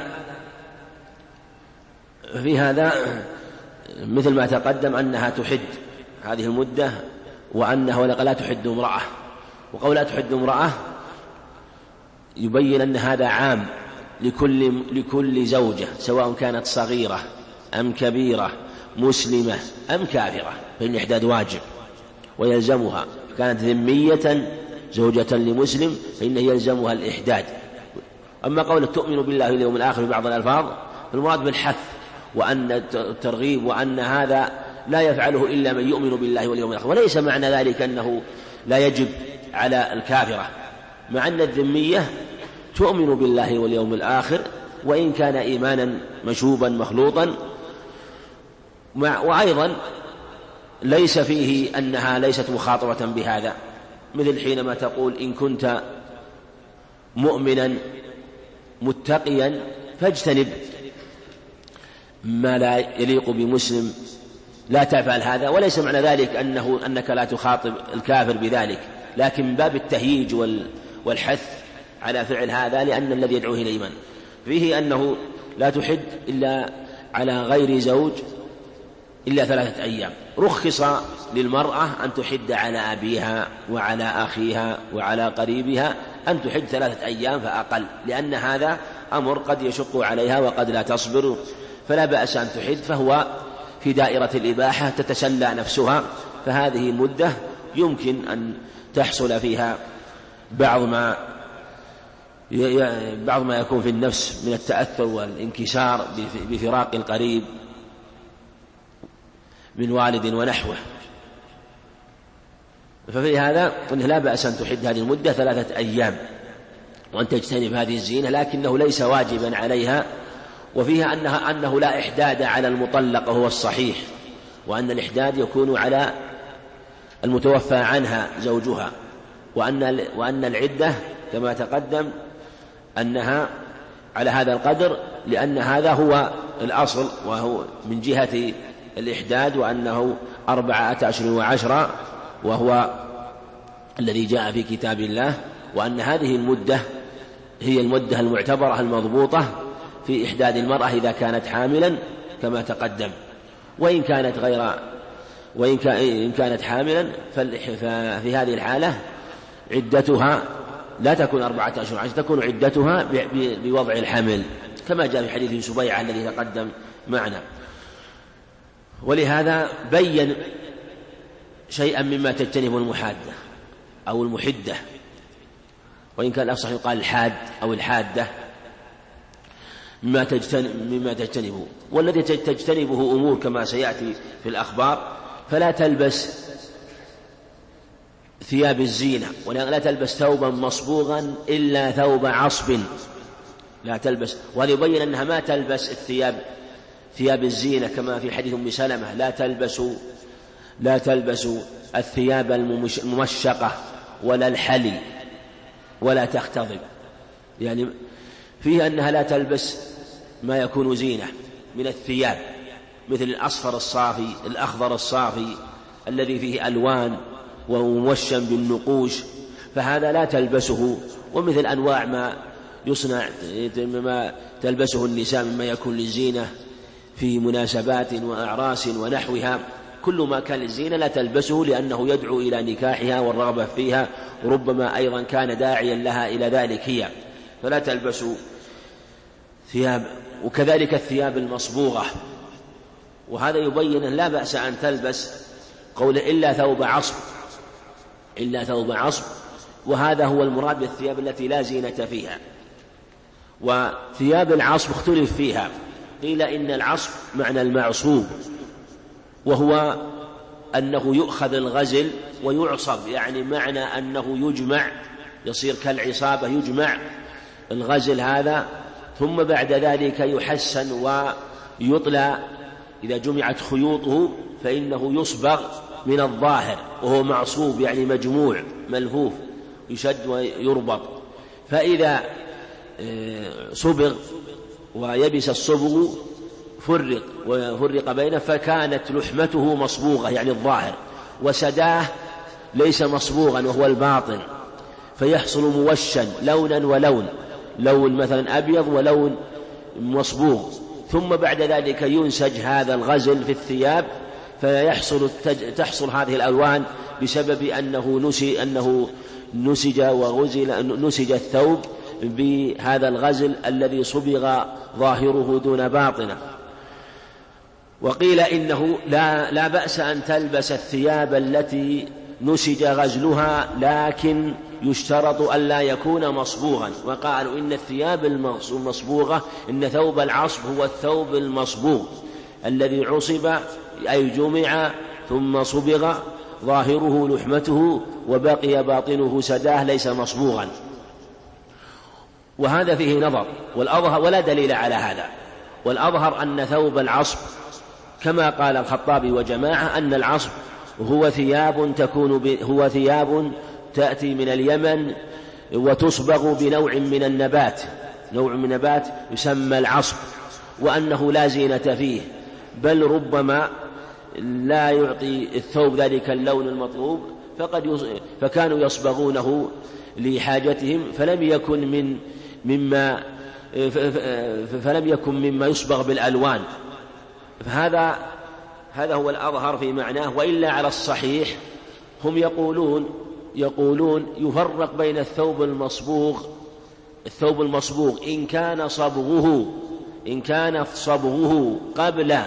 في هذا مثل ما تقدم أنها تحد هذه المدة، وأنها لا تحد امرأة. وقول لا تحد امرأة يبين أن هذا عام لكل لكل زوجة، سواء كانت صغيرة أم كبيرة، مسلمة أم كافرة، فإن الإحداد واجب ويلزمها. كانت ذمية زوجة لمسلم فإنه يلزمها الإحداد. أما قول تؤمن بالله واليوم الآخر ببعض الألفاظ فالمراد بالحث وأن الترغيب، وأن هذا لا يفعله إلا من يؤمن بالله واليوم الآخر، وليس معنى ذلك أنه لا يجب على الكافرة، مع أن الذمية تؤمن بالله واليوم الآخر وإن كان إيمانا مشوبا مخلوطا. وأيضا ليس فيه أنها ليست مخاطبة بهذا، مثل حينما تقول إن كنت مؤمنا متقيا فاجتنب ما لا يليق بمسلم لا تفعل هذا، وليس معنى ذلك أنه أنك لا تخاطب الكافر بذلك، لكن من باب التهييج والحث على فعل هذا، لأن الذي يدعوه إلى الإيمان فيه أنه لا تحد إلا على غير زوج إلا ثلاثة أيام. رخص للمرأة أن تحد على أبيها وعلى أخيها وعلى قريبها أن تحد ثلاثة أيام فأقل، لأن هذا أمر قد يشق عليها وقد لا تصبر، فلا بأس أن تحد، فهو في دائرة الإباحة تتسلى نفسها، فهذه مدة يمكن أن تحصل فيها بعض ما بعض ما يكون في النفس من التأثر والانكسار بفراق القريب من والد ونحوه. ففي هذا أنه لا بأس أن تحد هذه المدة ثلاثة أيام وأن تجتنب هذه الزينة، لكنه ليس واجبا عليها. وفيها أنها أنه لا إحداد على المطلق وهو الصحيح، وأن الإحداد يكون على المتوفى عنها زوجها، وأن وأن العدة كما تقدم أنها على هذا القدر، لأن هذا هو الأصل وهو من جهة الإحداد، وأنه أربعة أشهر وعشرة وهو الذي جاء في كتاب الله، وأن هذه المدة هي المدة المعتبرة المضبوطة في إحداد المرأة إذا كانت حاملا كما تقدم. وإن كانت غير وإن كانت حاملا ففي هذه الحالة عدتها لا تكون أربعة أشهر عشر، تكون عدتها بوضع الحمل كما جاء في حديث سبيعة الذي تقدم معنا. ولهذا بين شيئا مما تجتنب المحادة أو المحدة، وإن كان الأفصح يقال الحاد أو الحادة، مما تجتنب مما تجتنبه. والذي تجتنبه أمور كما سيأتي في الأخبار، فلا تلبس ثياب الزينة، ولا تلبس ثوبا مصبوغا إلا ثوب عصب، لا تلبس. وهذا يبين أنها ما تلبس الثياب ثياب الزينة كما في حديث أم سلمة لا تلبس لا تلبس الثياب الممشقة ولا الحلي ولا تختضب، يعني فيه أنها لا تلبس ما يكون زينة من الثياب مثل الأصفر الصافي الأخضر الصافي الذي فيه ألوان وموشم بالنقوش، فهذا لا تلبسه. ومثل أنواع ما يصنع ما تلبسه النساء مما يكون للزينة في مناسبات وأعراس ونحوها، كل ما كان للزينة لا تلبسه، لأنه يدعو إلى نكاحها والرغبة فيها، وربما أيضا كان داعيا لها إلى ذلك هي، فلا تلبس ثياب. وكذلك الثياب المصبوغة، وهذا يبين أن لا بأس أن تلبس قول إلا ثوب عصب إلا ثوب عصب وهذا هو المراد بالثياب التي لا زينة فيها. وثياب العصب اختلف فيها، قيل إن العصب معنى المعصوب، وهو أنه يؤخذ الغزل ويعصب، يعني معنى أنه يجمع يصير كالعصابة، يجمع الغزل هذا ثم بعد ذلك يحسن ويطلى، إذا جمعت خيوطه فإنه يصبغ من الظاهر وهو معصوب يعني مجموع ملفوف يشد ويربط. فإذا صبغ ويبس الصبغ فرق وفرق بينه فكانت لحمته مصبوغة يعني الظاهر، وسداه ليس مصبوغا وهو الباطن، فيحصل موشا لونا ولون، لون مثلا أبيض ولون مصبوغ، ثم بعد ذلك ينسج هذا الغزل في الثياب فيحصل تحصل هذه الألوان بسبب أنه نسي أنه نسج وغزل نسج الثوب بهذا الغزل الذي صبغ ظاهره دون باطنه. وقيل إنه لا, لا بأس أن تلبس الثياب التي نسج غزلها، لكن يشترط ألا يكون مصبوغا. وقالوا إن الثياب المصبوغة إن ثوب العصب هو الثوب المصبوغ الذي عصب أي جمع ثم صبغ ظاهره لحمته وبقي باطنه سداه ليس مصبوغا. وهذا فيه نظر، والأظهر ولا دليل على هذا، والأظهر أن ثوب العصب كما قال الخطابي وجماعة أن العصب هو ثياب تكون هو ثياب تأتي من اليمن وتصبغ بنوع من النبات، نوع من نبات يسمى العصب، وأنه لا زينة فيه، بل ربما لا يعطي الثوب ذلك اللون المطلوب، فقد فكانوا يصبغونه لحاجتهم، فلم يكن من مما فلم يكن مما يصبغ بالألوان. فهذا هذا هو الأظهر في معناه. وإلا على الصحيح هم يقولون يقولون يفرق بين الثوب المصبوغ الثوب المصبوغ إن كان صبغه إن كان صبغه قبل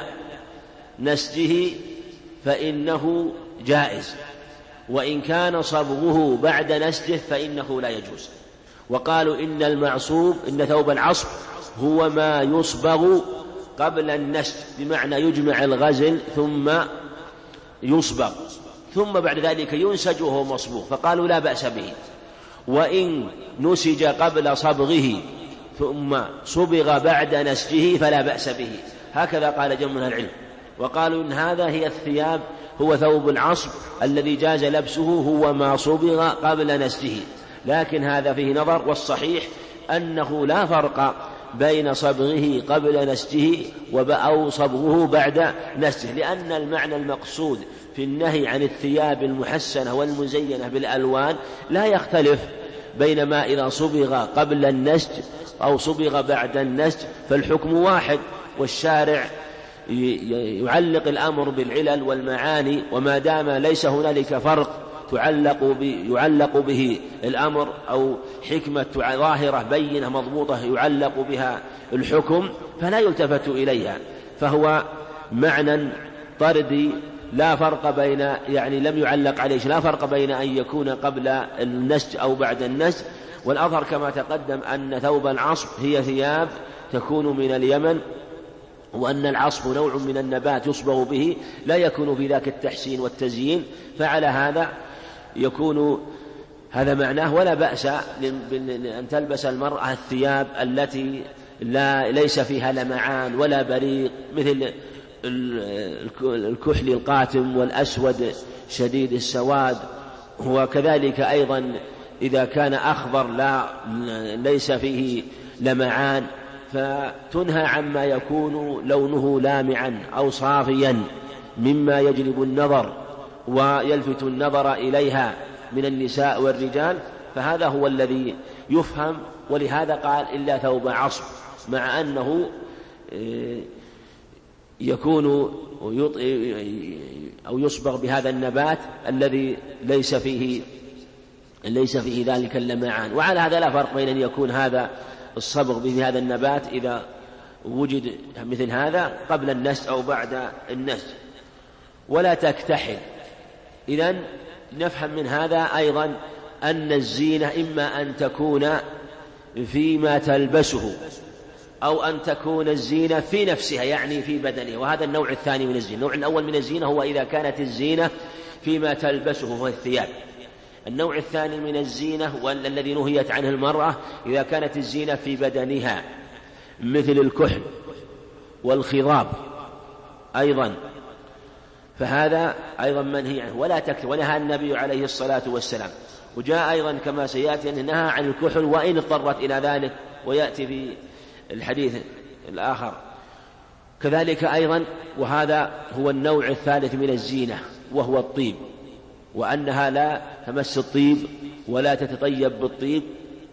نسجه فإنه جائز، وإن كان صبغه بعد نسجه فإنه لا يجوز. وقالوا إن المعصوب إن ثوب العصب هو ما يصبغ قبل النسج، بمعنى يجمع الغزل ثم يصبغ ثم بعد ذلك ينسج وهو مصبوغ، فقالوا لا بأس به. وإن نسج قبل صبغه ثم صبغ بعد نسجه فلا بأس به، هكذا قال جمع من العلم. وقالوا إن هذا هي الثياب هو ثوب العصب الذي جاز لبسه هو ما صبغ قبل نسجه، لكن هذا فيه نظر، والصحيح أنه لا فرق بين صبغه قبل نسجه أو صبغه بعد نسجه، لأن المعنى المقصود في النهي عن الثياب المحسنة والمزينة بالألوان لا يختلف بين ما إذا صبغ قبل النسج أو صبغ بعد النسج، فالحكم واحد. والشارع يعلق الأمر بالعلل والمعاني، وما دام ليس هنالك فرق تعلق يعلق به الأمر أو حكمة ظاهرة بينة مضبوطة يعلق بها الحكم فلا يلتفت إليها، فهو معنى طردي لا فرق بين يعني لم يعلق عليه لا فرق بين أن يكون قبل النسج أو بعد النسج. والأظهر كما تقدم أن ثوب العصب هي ثياب تكون من اليمن، وأن العصب نوع من النبات يصبغ به لا يكون في ذاك التحسين والتزيين، فعلى هذا يكون هذا معناه. ولا بأس أن تلبس المرأة الثياب التي لا ليس فيها لمعان ولا بريق، مثل الكحل القاتم والأسود شديد السواد، وكذلك أيضا إذا كان أخضر لا ليس فيه لمعان، فتنهى عما يكون لونه لامعا أو صافيا مما يجلب النظر ويلفت النظر إليها من النساء والرجال، فهذا هو الذي يفهم. ولهذا قال إلا ثوب عصب، مع أنه يكون أو يصبغ بهذا النبات الذي ليس فيه ليس فيه ذلك اللمعان. وعلى هذا لا فرق بين أن يكون هذا الصبغ بهذا النبات إذا وجد مثل هذا قبل النسج أو بعد النسج. ولا تكتحل. إذن نفهم من هذا أيضا أن الزينة إما أن تكون فيما تلبسه أو أن تكون الزينة في نفسها يعني في بدنها، وهذا النوع الثاني من الزينة. النوع الأول من الزينة هو إذا كانت الزينة فيما تلبسه وهو الثياب. النوع الثاني من الزينة والذي نهيت عنه المرأة إذا كانت الزينة في بدنها مثل الكحل والخضاب أيضا، فهذا أيضا منهي عنه. ولا تكتحل، ونهى النبي عليه الصلاة والسلام. وجاء أيضا كما سيأتي أنه نهى عن الكحل وإن اضطرت إلى ذلك، ويأتي في الحديث الآخر كذلك أيضا. وهذا هو النوع الثالث من الزينة وهو الطيب، وأنها لا تمس الطيب ولا تتطيب بالطيب،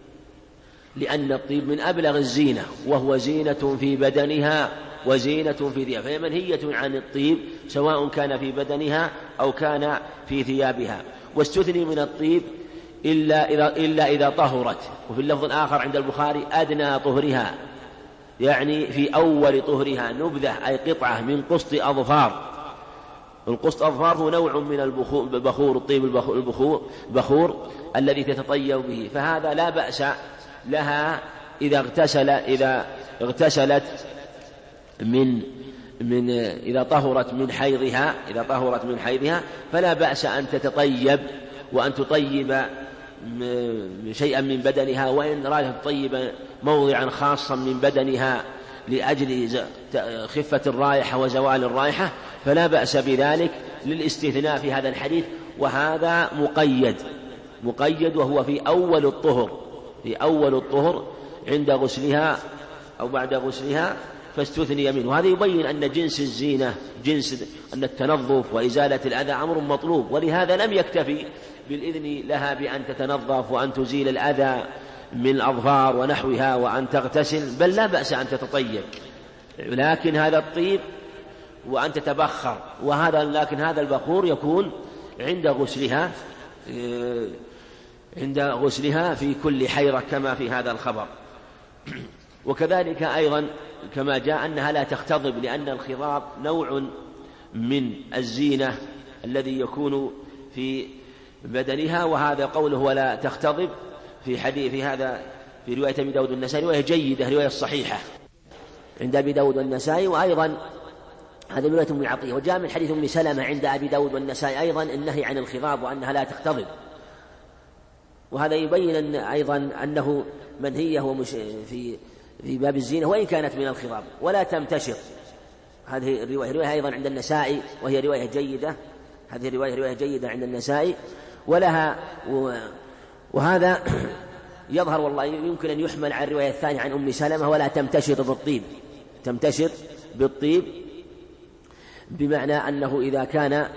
لأن الطيب من أبلغ الزينة وهو زينة في بدنها وزينة في ثيابها، فهي منهية عن الطيب سواء كان في بدنها أو كان في ثيابها. واستثني من الطيب إلا إذا, إلا إذا طهرت. وفي اللفظ الآخر عند البخاري أدنى طهرها، يعني في أول طهرها نبذة أي قطعة من قسط أظفار. القسط أظفار هو نوع من البخور الطيب البخور بخور الذي تتطيب به، فهذا لا بأس لها إذا اغتسل إذا اغتسلت من من إذا طهرت من حيضها إذا طهرت من حيضها فلا بأس أن تتطيب وأن تطيب شيئا من بدنها، وإن أرادت تطيب موضعا خاصا من بدنها لأجل خفة الرائحة وزوال الرائحة فلا بأس بذلك للاستثناء في هذا الحديث. وهذا مقيد مقيد وهو في أول الطهر في أول الطهر عند غسلها أو بعد غسلها، فاستثني منه. وهذا يبين أن جنس الزينة جنس أن التنظف وإزالة الأذى أمر مطلوب، ولهذا لم يكتفي بالإذن لها بأن تتنظف وأن تزيل الأذى من الأظفار ونحوها وأن تغتسل، بل لا بأس أن تتطيب، لكن هذا الطيب وأن تتبخر، وهذا لكن هذا البخور يكون عند غسلها عند غسلها في كل حيرة كما في هذا الخبر. وكذلك أيضا كما جاء أنها لا تختضب، لأن الخضاب نوع من الزينة الذي يكون في بدنها، وهذا قوله ولا تختضب في حديث في هذا في رواية أبي داود والنسائي رواية جيدة، رواية صحيحة عند أبي داود والنسائي. وأيضا هذا رواية أم عطية، وجاء من حديث أم سلمة عند أبي داود والنسائي أيضا النهي عن الخضاب وأنها لا تختضب، وهذا يبين أن أيضا أنه منهية ومش في في باب الزينة وإن كانت من الخضاب. ولا تمتشط، هذه الرواية رواية أيضا عند النسائي وهي رواية جيدة، هذه الرواية رواية جيدة عند النسائي ولها و... وهذا يظهر والله يمكن أن يحمل على الرواية الثانية عن أم سلمة ولا تمتشط بالطيب، تمتشط بالطيب بمعنى أنه إذا كان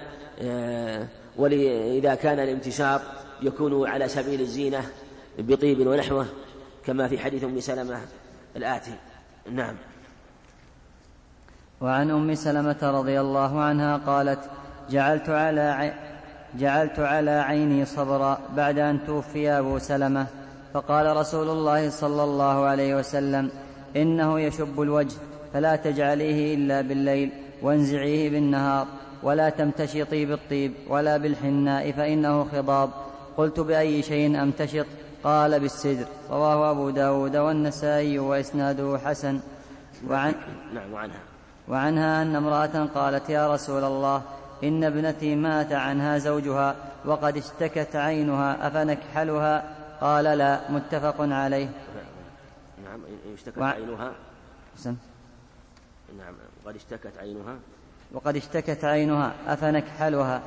وإذا كان الامتشاط يكون على سبيل الزينة بطيب ونحوه كما في حديث أم سلمة الآتي. نعم. وعن أم سلمة رضي الله عنها قالت: جعلت على ع... جعلت على عيني صبرا بعد أن توفي أبو سلمة، فقال رسول الله صلى الله عليه وسلم: إنه يشب الوجه فلا تجعليه إلا بالليل وانزعيه بالنهار، ولا تمتشطي بالطيب ولا بالحناء فإنه خضاب. قلت: بأي شيء أمتشط؟ قال: بالسدر. رواه أبو داود والنسائي وإسناده حسن. وعن نعم وعنها وعنها أن امرأة قالت: يا رسول الله، إن ابنتي مات عنها زوجها وقد اشتكت عينها أفنكحلها؟ قال: لا. متفق عليه. نعم اشتكت وع... عينها سم. نعم قد اشتكت عينها وقد اشتكت عينها أفنكحلها؟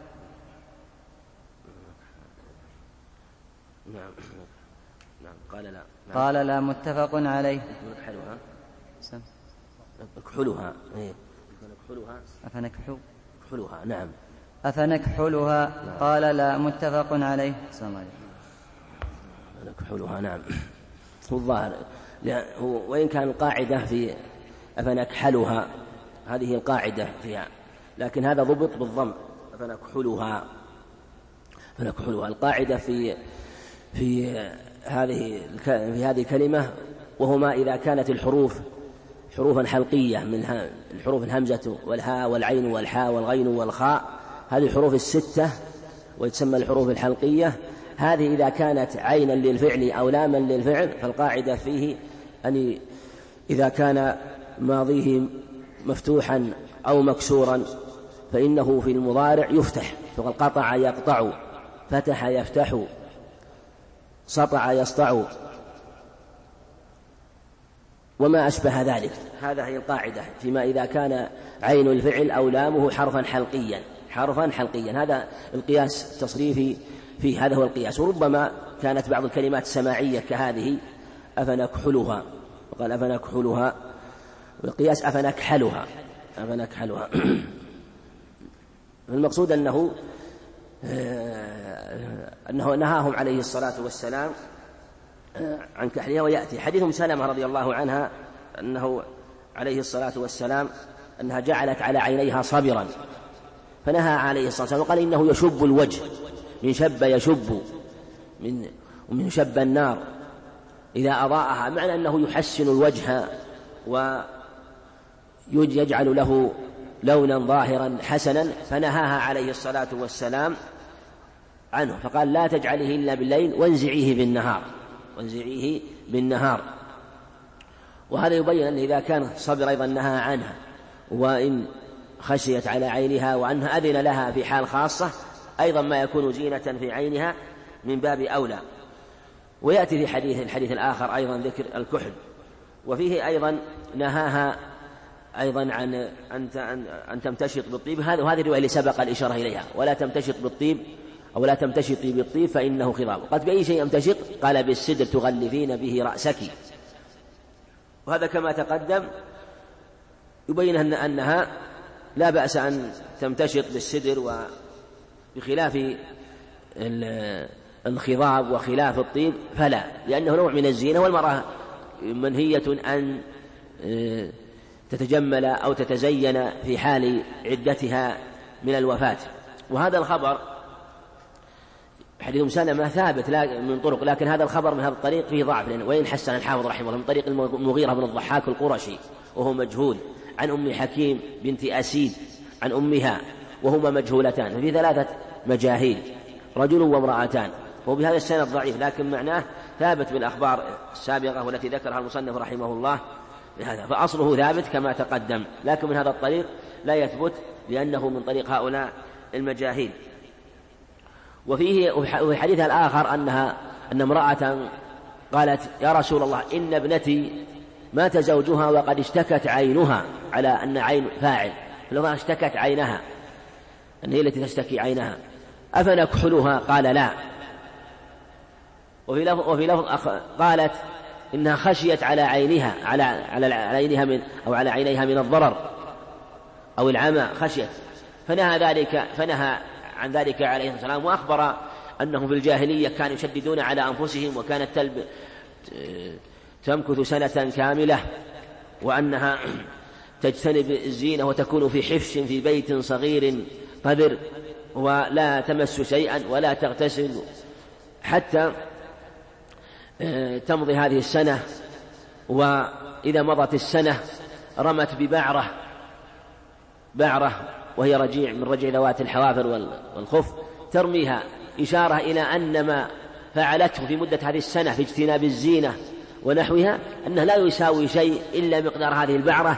نعم نعم قال لا. نعم. قال: لا. متفق عليه. نكحلها سم. نكحلها ايه نكحلها أفنكحو نكحلها نعم أفنكحلها؟ نعم. قال: لا. متفق عليه. السلام عليكم. نكحلها نعم. هو الظاهر وإن كان القاعدة في أفنكحلها هذه القاعدة فيها، لكن هذا ضبط بالضم أفنكحلها فنكحلها. القاعدة في في هذه في هذه الكلمة وهما إذا كانت الحروف حروفا حلقية من الحروف الهمزة والهاء والعين والحاء والغين والخاء، هذه الحروف الستة وتسمى الحروف الحلقية، هذه إذا كانت عينا للفعل أو لاما للفعل فالقاعدة فيه أن إذا كان ماضيه مفتوحا أو مكسورا فإنه في المضارع يفتح، فقد قطع يقطع، فتح يفتح، سطع يسطع وما أشبه ذلك. هذا هي القاعدة فيما إذا كان عين الفعل أو لامه حرفا حلقيا حرفا حلقيا هذا القياس التصريفي فيه، هذا هو القياس. وربما كانت بعض الكلمات السماعية كهذه أفنكحلها، وقال أفنكحلها، والقياس أفنكحلها أفنكحلها المقصود أنه أنه نهاهم عليه الصلاة والسلام عن كحلها. ويأتي حديث أم سلمة رضي الله عنها أنه عليه الصلاة والسلام أنها جعلت على عينيها صبرا، فنهى عليه الصلاة والسلام وقال: إنه يشب الوجه، من شب يشب من ومن شب النار إذا أضاءها، معنى أنه يحسن الوجه ويجعل له لونا ظاهرا حسنا، فنهاها عليه الصلاة والسلام عنه، فقال: لا تجعله إلا بالليل وانزعيه بالنهار وانزعيه بالنهار. وهذا يبين أن إذا كان صبر أيضا نهى عنها، وإن خشيت على عينها وعنها أذن لها في حال خاصة أيضا ما يكون زينة في عينها من باب أولى. ويأتي في حديث الحديث الآخر أيضا ذكر الكحل، وفيه أيضا نهاها أيضا عن أن تمتشط بالطيب، وهذه الرواية اللي سبق الإشارة إليها: ولا تمتشط بالطيب أو لا تمتشطي بالطيب فإنه خضاب. قد بأي شيء يمتشط؟ قال: بالسدر تغلفين به رأسك. وهذا كما تقدم يبين أنها لا بأس أن تمتشط بالسدر وبخلاف الخضاب وخلاف الطيب فلا، لأنه نوع من الزينة، والمرأة منهية أن تتجمل أو تتزين في حال عدتها من الوفاة. وهذا الخبر حديث سلمة ثابت من طرق، لكن هذا الخبر من هذا الطريق فيه ضعف، وإن حسن الحافظ رحمه الله من طريق المغيرة بن الضحاك القرشي وهو مجهول، عن أم حكيم بنت أسيد عن أمها وهما مجهولتان، ففي ثلاثة مجاهيل رجل وامرأتان، وبهذا السند ضعيف، لكن معناه ثابت بالأخبار السابقة والتي ذكرها المصنف رحمه الله بهذا، فأصله ثابت كما تقدم، لكن من هذا الطريق لا يثبت لأنه من طريق هؤلاء المجاهيل. وفيه وفي حديثها الآخر أنها أن امرأة قالت يا رسول الله إن ابنتي مات زوجها وقد اشتكت عينها، على أن عين فاعل، فلما اشتكت عينها أن هي التي تشتكي عينها أفنكحلها؟ قال لا. وفي لفظ, وفي لفظ قالت إنها خشيت على عينها على على عينها من أو على عينيها من الضرر أو العمى، خشيت، فنهى ذلك فنهى عن ذلك عليه الصلاة والسلام، وأخبر أنهم في الجاهلية كانوا يشددون على أنفسهم، وكانت تلب تمكث سنة كاملة، وأنها تجتنب الزينة وتكون في حفش في بيت صغير قذر، ولا تمس شيئا ولا تغتسل حتى تمضي هذه السنة، وإذا مضت السنة رمت ببعرة بعرة وهي رجيع من رجع ذوات الحوافر والخف ترميها، إشارة إلى أن ما فعلته في مدة هذه السنة في اجتناب الزينة ونحوها أنه لا يساوي شيء إلا مقدار هذه البعرة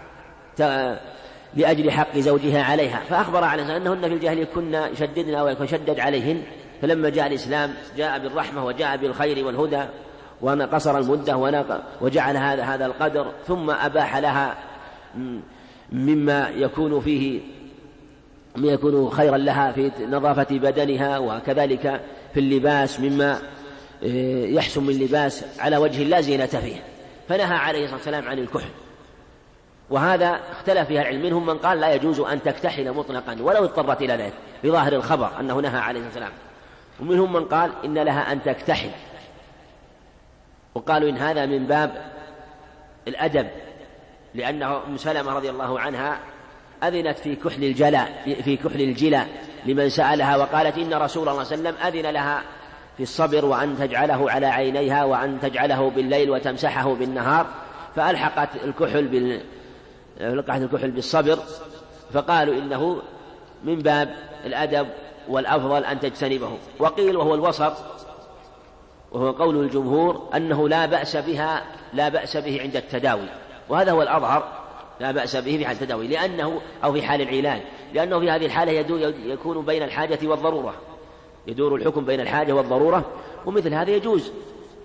لأجل حق زوجها عليها. فأخبر عليه أنهن في الجاهلية كنا يشددن ويشدد عليهن، فلما جاء الإسلام جاء بالرحمة وجاء بالخير والهدى ونقصر المدة وجعل هذا هذا القدر، ثم أباح لها مما يكون فيه مما يكون خيرا لها في نظافة بدنها، وكذلك في اللباس مما يحسن من لباس على وجه لا زينة فيه، فنهى عليه الصلاة والسلام عن الكحل. وهذا اختلف فيها العلم، منهم من قال لا يجوز أن تكتحل مطلقا ولو اضطرت إلى ذلك بظاهر الخبر أنه نهى عليه الصلاة والسلام، ومنهم من قال إن لها أن تكتحل، وقالوا إن هذا من باب الأدب، لأنه أم سلمة رضي الله عنها أذنت في كحل الجلاء في كحل الجلاء لمن سألها، وقالت إن رسول الله صلى الله عليه وسلم أذن لها في الصبر وأن تجعله على عينيها وأن تجعله بالليل وتمسحه بالنهار، فألحقت الكحل بال ألحقت الكحل بالصبر، فقالوا إنه من باب الأدب والأفضل أن تجتنبه. وقيل وهو الوسط وهو قول الجمهور أنه لا بأس بها لا بأس به عند التداوي، وهذا هو الأظهر، لا بأس به في حال التداوي لأنه أو في حال العلاج، لأنه في هذه الحالة يكون بين الحاجة والضرورة، يدور الحكم بين الحاجة والضرورة، ومثل هذا يجوز،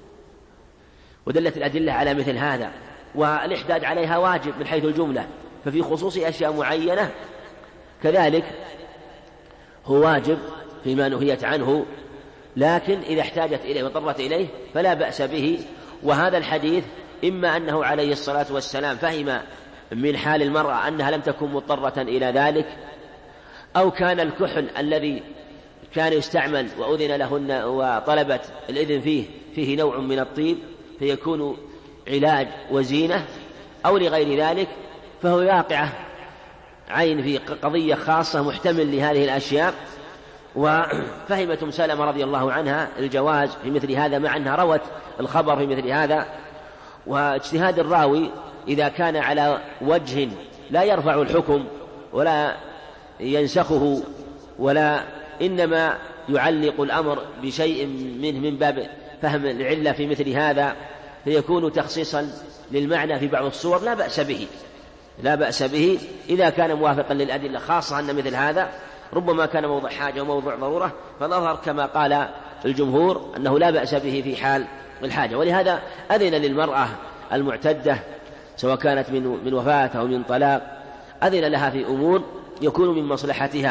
ودلت الأدلة على مثل هذا، والإحداد عليها واجب من حيث الجملة، ففي خصوص أشياء معينة كذلك هو واجب فيما نهيت عنه، لكن إذا احتاجت إليه واضطرت إليه فلا بأس به. وهذا الحديث إما أنه عليه الصلاة والسلام فهم من حال المرأة أنها لم تكن مضطرة إلى ذلك، أو كان الكحل الذي كان يستعمل وأذن لهن وطلبت الإذن فيه فيه نوع من الطيب فيكون علاج وزينة، أو لغير ذلك، فهو واقعة عين في قضية خاصة محتمل لهذه الأشياء. وفهمت أم سلمة رضي الله عنها الجواز في مثل هذا، مع أنها روت الخبر في مثل هذا. واجتهاد الراوي إذا كان على وجه لا يرفع الحكم ولا ينسخه ولا إنما يعلق الأمر بشيء منه من باب فهم العلة في مثل هذا، فيكون تخصيصا للمعنى في بعض الصور لا بأس به لا بأس به إذا كان موافقا للأدلة، خاصة أن مثل هذا ربما كان موضع حاجة وموضع ضرورة، فنظهر كما قال الجمهور أنه لا بأس به في حال الحاجة. ولهذا أذن للمرأة المعتدة سواء كانت من من وفاة أو من طلاق، أذن لها في أمور يكون من مصلحتها.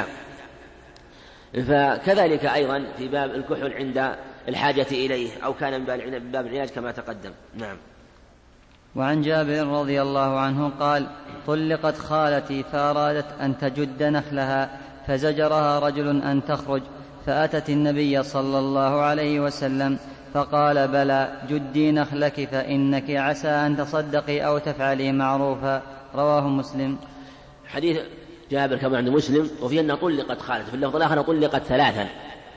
فكذلك أيضا في باب الكحل عند الحاجة إليه أو كان من باب العلاج كما تقدم. نعم. وعن جابر رضي الله عنه قال: طلقت خالتي فأرادت أن تجد نخلها فزجرها رجل أن تخرج، فأتت النبي صلى الله عليه وسلم فقال بلى جدي نخلك فإنك عسى أن تصدقي أو تفعلي معروفا. رواه مسلم. حديث جابر كما عند مسلم وفيه أن طلقت خالتي، في اللفظ الآخر طلقت ثلاثا،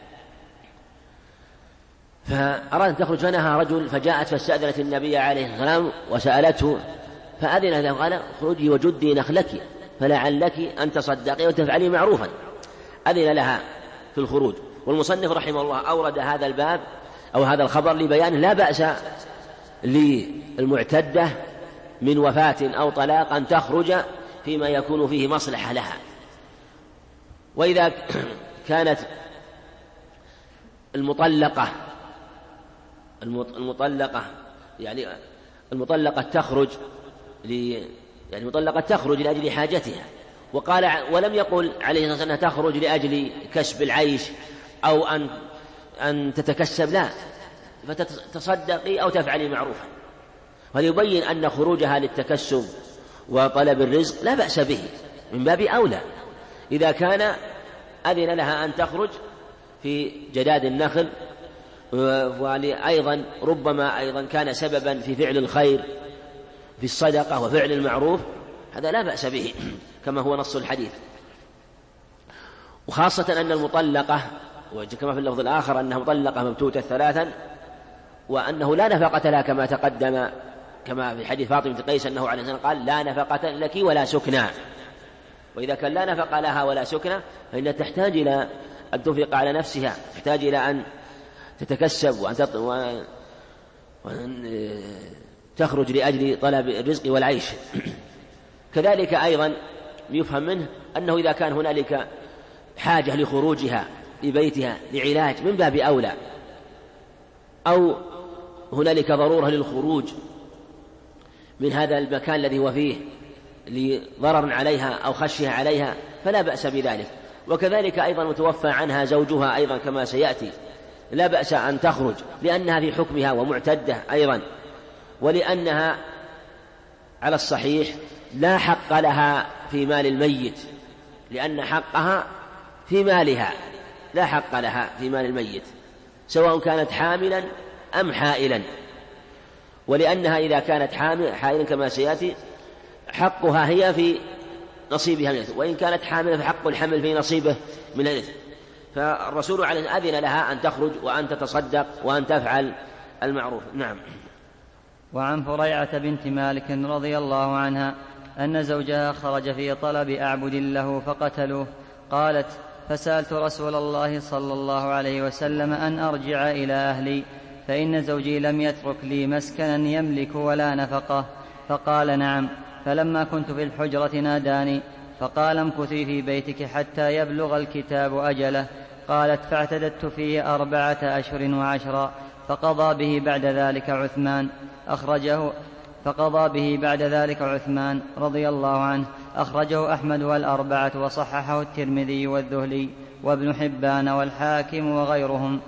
فأراد أن تخرج فنهى رجل، فجاءت فاستأذنت النبي عليه السلام وسألته فأذن له قال اخرجي وجدي نخلك فلعلك أن تصدقي وتفعلي معروفا، أذن لها في الخروج. والمصنف رحمه الله أورد هذا الباب أو هذا الخبر لبيان لا بأس للمعتدة من وفاة أو طلاق أن تخرج فيما يكون فيه مصلحة لها. وإذا كانت المطلقة المطلقة يعني المطلقة تخرج ل يعني المطلقة تخرج لأجل حاجتها، وقال ولم يقل عليه الصلاة والسلام أنها تخرج لأجل كسب العيش أو أن أن تتكسب، لا، فتصدقي أو تفعلي معروفا. وليبين أن خروجها للتكسب وطلب الرزق لا بأس به من باب أولى إذا كان أذن لها أن تخرج في جداد النخل، وأيضا ربما أيضا كان سببا في فعل الخير في الصدقة وفعل المعروف، هذا لا بأس به كما هو نص الحديث. وخاصة أن المطلقة وكما في اللفظ الآخر أنها مطلقة مبتوتة ثلاثا، وأنه لا نفقة لها كما تقدم كما في حديث فاطمة بنت قيس أنه عليه الصلاة والسلام قال لا نفقة لك ولا سكنى. وإذا كان لا نفقة لها ولا سكنى فإنها تحتاج إلى أن تنفق على نفسها، تحتاج إلى أن تتكسب وأن, تط... وأن تخرج لأجل طلب الرزق والعيش. كذلك أيضا يفهم منه أنه إذا كان هنالك حاجة لخروجها لبيتها لعلاج من باب أولى، أو هنالك ضرورة للخروج من هذا المكان الذي هو فيه لضرر عليها أو خشية عليها فلا بأس بذلك. وكذلك أيضا متوفى عنها زوجها أيضا كما سيأتي لا بأس أن تخرج لأنها في حكمها ومعتدة أيضا، ولأنها على الصحيح لا حق لها في مال الميت، لأن حقها في مالها لا حق لها في مال الميت سواء كانت حاملا أم حائلا. ولأنها إذا كانت حائلا كما سيأتي حقها هي في نصيبها من الإثم، وإن كانت حاملا فحق الحمل في نصيبه من الإثم. فالرسول عليه أذن لها أن تخرج وأن تتصدق وأن تفعل المعروف. نعم. وعن فريعة بنت مالك رضي الله عنها أن زوجها خرج في طلب أعبد له فقتلوه. قالت فسألت رسول الله صلى الله عليه وسلم أن أرجع إلى أهلي فإن زوجي لم يترك لي مسكنا يملك ولا نفقة، فقال نعم. فلما كنت في الحجرة ناداني فقال امكثي في بيتك حتى يبلغ الكتاب أجله. قالت فاعتددت فيه أربعة أشهر وعشرا فقضى به بعد ذلك عثمان أخرجه فقضى به بعد ذلك عثمان رضي الله عنه أخرجه أحمد والأربعة وصححه الترمذي والذهلي وابن حبان والحاكم وغيرهم.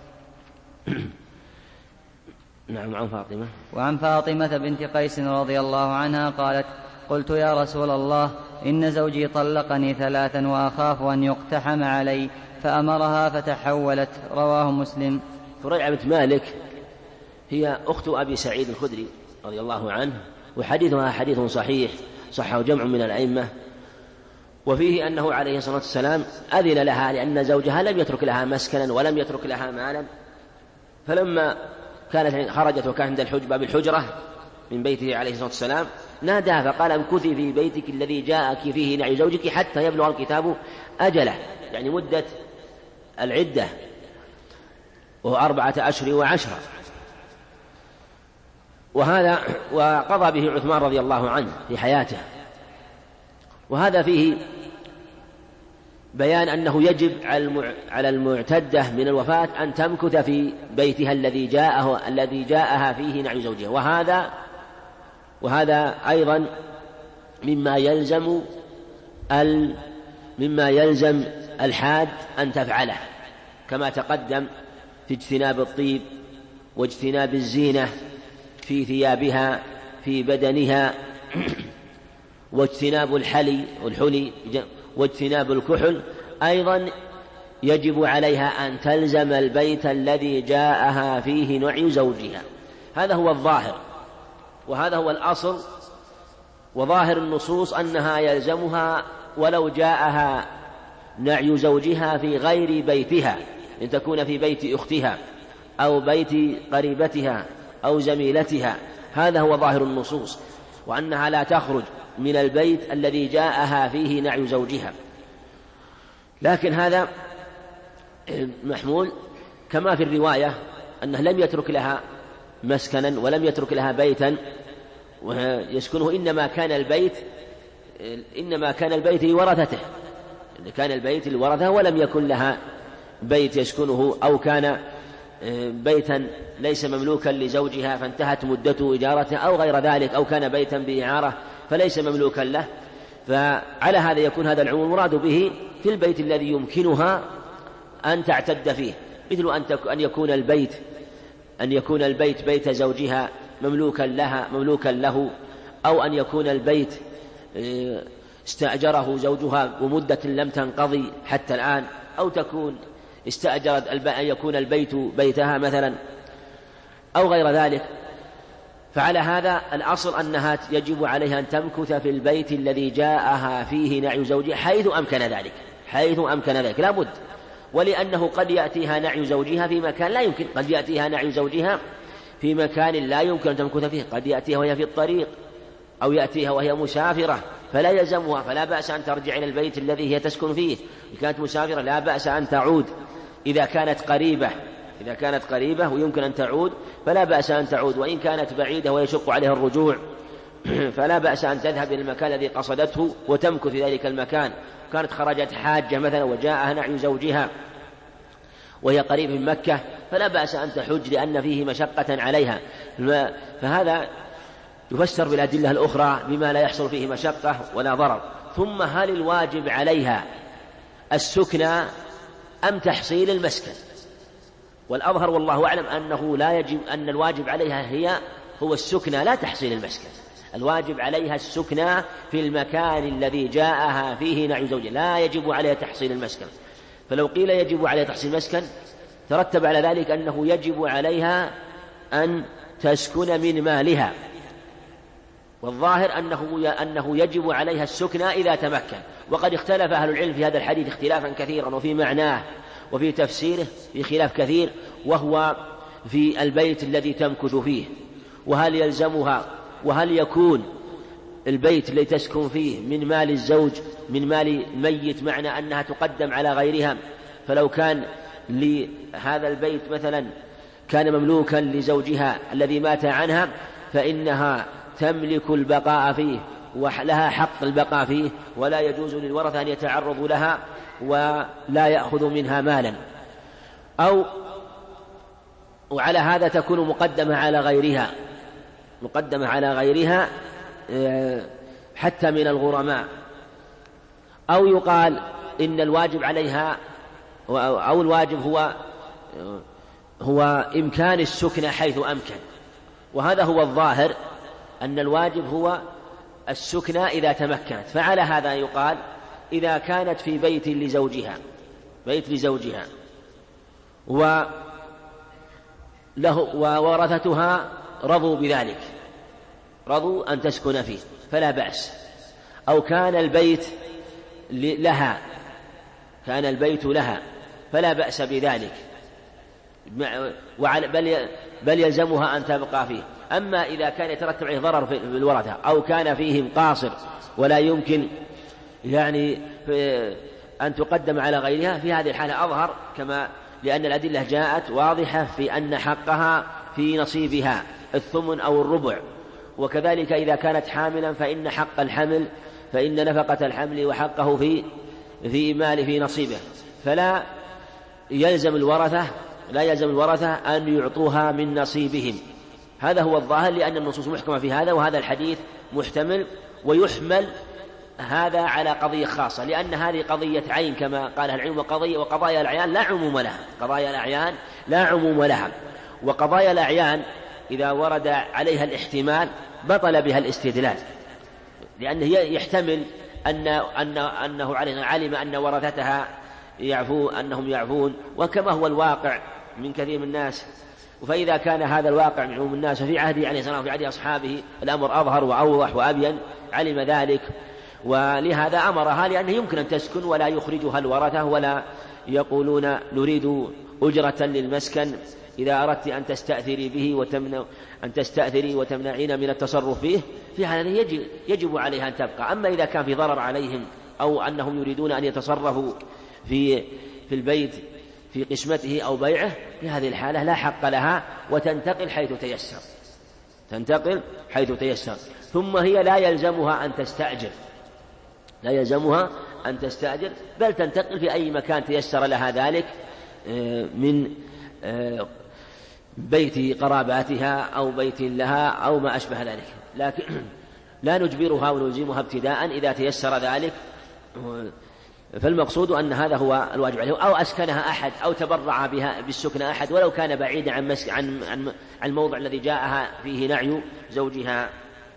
نعم. عن فاطمة وعن فاطمة بنت قيس رضي الله عنها قالت قلت يا رسول الله إن زوجي طلقني ثلاثا وأخاف أن يقتحم علي، فأمرها فتحولت. رواه مسلم. فريعة بنت مالك هي أخت أبي سعيد الخدري رضي الله عنه، وحديثها حديث صحيح صحه جمع من الأئمة، وفيه أنه عليه الصلاة والسلام أذن لها لأن زوجها لم يترك لها مسكنا ولم يترك لها مالا، فلما كانت خرجت وكانت عند الحجبة بالحجرة من بيته عليه الصلاة والسلام نادى فقال امكثي في بيتك الذي جاءك فيه نعي زوجك حتى يبلغ الكتاب أجله، يعني مدة العدة وهو أربعة أشهر وعشرة. وهذا وقضى به عثمان رضي الله عنه في حياته. وهذا فيه بيان أنه يجب على المعتدة من الوفاة أن تمكث في بيتها الذي جاءه الذي جاءها فيه نعي زوجها، وهذا وهذا أيضا مما يلزم ال مما يلزم الحاد أن تفعله كما تقدم في اجتناب الطيب واجتناب الزينة في ثيابها في بدنها واجتناب الحلي والحلي واجتناب الكحل أيضا يجب عليها أن تلزم البيت الذي جاءها فيه نعي زوجها. هذا هو الظاهر وهذا هو الأصل، وظاهر النصوص أنها يلزمها ولو جاءها نعي زوجها في غير بيتها، إن تكون في بيت أختها أو بيت قريبتها أو زميلتها. هذا هو ظاهر النصوص، وأنها لا تخرج من البيت الذي جاءها فيه نعي زوجها. لكن هذا محمول كما في الرواية أنه لم يترك لها مسكنا ولم يترك لها بيتا ويسكنه، إنما كان البيت إنما كان البيت لورثته، كان البيت لورثه ولم يكن لها بيت يسكنه، أو كان بيتا ليس مملوكا لزوجها فانتهت مدة إجارته أو غير ذلك، أو كان بيتا بإعارة فليس مملوكا له. فعلى هذا يكون هذا العموم المراد به في البيت الذي يمكنها أن تعتد فيه، مثل أن يكون البيت أن يكون البيت بيت زوجها مملوكا لها مملوكا له، أو أن يكون البيت استأجره زوجها ومدة لم تنقضي حتى الآن، أو تكون استأجرت أن يكون البيت بيتها مثلا أو غير ذلك. فعلى هذا الأصل أنها يجب عليها أن تمكث في البيت الذي جاءها فيه نعي زوجها حيث أمكن ذلك حيث أمكن ذلك لا بد، ولأنه قد يأتيها نعي زوجها في مكان لا يمكن، قد يأتيها نعي زوجها في مكان لا يمكن أن تمكث فيه، قد يأتيها وهي في الطريق أو يأتيها وهي مسافرة فلا يلزمها، فلا بأس أن ترجع إلى البيت الذي هي تسكن فيه. إذا كانت مسافرة لا بأس أن تعود، إذا كانت قريبة إذا كانت قريبة ويمكن أن تعود فلا بأس أن تعود، وإن كانت بعيدة ويشق عليها الرجوع فلا بأس أن تذهب إلى المكان الذي قصدته وتمكث في ذلك المكان. كانت خرجت حاجة مثلا وجاءها نعي زوجها وهي قريب من مكة فلا بأس أن تحج لأن فيه مشقة عليها، فهذا يفسر بالأدلة الأخرى بما لا يحصل فيه مشقة ولا ضرر. ثم هل الواجب عليها السكنى أم تحصيل المسكن؟ والأظهر والله أعلم أنه لا يجب، أن الواجب عليها هي هو السكنى لا تحصيل المسكن. الواجب عليها السكنى في المكان الذي جاءها فيه نعي زوجها، لا يجب عليها تحصيل المسكن. فلو قيل يجب عليها تحصيل المسكن ترتب على ذلك أنه يجب عليها أن تسكن من مالها، والظاهر أنه أنه يجب عليها السكنى إذا تمكن. وقد اختلف أهل العلم في هذا الحديث اختلافا كثيرا، وفي معناه وفي تفسيره في خلاف كثير، وهو في البيت الذي تمكث فيه، وهل يلزمها وهل يكون البيت الذي تسكن فيه من مال الزوج من مال الميت، معنى أنها تقدم على غيرها. فلو كان لهذا البيت مثلا كان مملوكا لزوجها الذي مات عنها فإنها تملك البقاء فيه ولها حق البقاء فيه، ولا يجوز للورثة أن يتعرضوا لها ولا يأخذ منها مالا، أو وعلى هذا تكون مقدمة على غيرها مقدمة على غيرها حتى من الغرماء، أو يقال إن الواجب عليها أو الواجب هو هو إمكان السكنى حيث أمكن. وهذا هو الظاهر أن الواجب هو السكنى إذا تمكنت. فعلى هذا يقال إذا كانت في بيت لزوجها بيت لزوجها وله وورثتها رضوا بذلك رضوا أن تسكن فيه فلا بأس، أو كان البيت لها كان البيت لها فلا بأس بذلك، بل بل يلزمها أن تبقى فيه. أما إذا كان يترتب عليه ضرر في الورثة أو كان فيهم قاصر ولا يمكن يعني أن تقدم على غيرها، في هذه الحالة أظهر كما لأن الأدلة جاءت واضحة في أن حقها في نصيبها الثمن أو الربع. وكذلك إذا كانت حاملا فإن حق الحمل فإن نفقة الحمل وحقه في في مال في نصيبه، فلا يلزم الورثة لا يلزم الورثة أن يعطوها من نصيبهم. هذا هو الظاهر، لأن النصوص محكمة في هذا، وهذا الحديث محتمل ويحمل هذا على قضية خاصة، لأن هذه قضية عين كما قال العلم، وقضية وقضايا الأعيان لا عموم لها قضايا الأعيان لا عموم لها وقضايا الأعيان إذا ورد عليها الاحتمال بطل بها الاستدلال لأنه يحتمل أن أن أنه علم أن ورثتها يعفو أنهم يعفون، وكما هو الواقع من كثير من الناس. فإذا كان هذا الواقع من عموم الناس في عهده عليه السلام وفي عهد أصحابه الأمر أظهر وأوضح وأبين، علم ذلك، ولهذا أمرها، لأنه يمكن أن تسكن ولا يخرجها الورثة ولا يقولون نريد أجرة للمسكن إذا أردت أن تستأثري به وتمنع أن تستأثري وتمنعين من التصرف فيه، في هذا يجب, يجب عليها أن تبقى. أما إذا كان في ضرر عليهم أو أنهم يريدون أن يتصرفوا في في البيت في قسمته أو بيعه، في هذه الحالة لا حق لها وتنتقل حيث تيسر تنتقل حيث تيسر ثم هي لا يلزمها أن تستأجر لا يلزمها أن تستأجر بل تنتقل في أي مكان تيسر لها ذلك من بيت قراباتها أو بيت لها أو ما أشبه ذلك، لكن لا نجبرها ونلزمها ابتداء إذا تيسر ذلك. فالمقصود أن هذا هو الواجب عليه، أو أسكنها أحد أو تبرع بها بالسكن أحد ولو كان بعيدا عن, مسك عن, عن, عن الموضع الذي جاءها فيه نعي زوجها.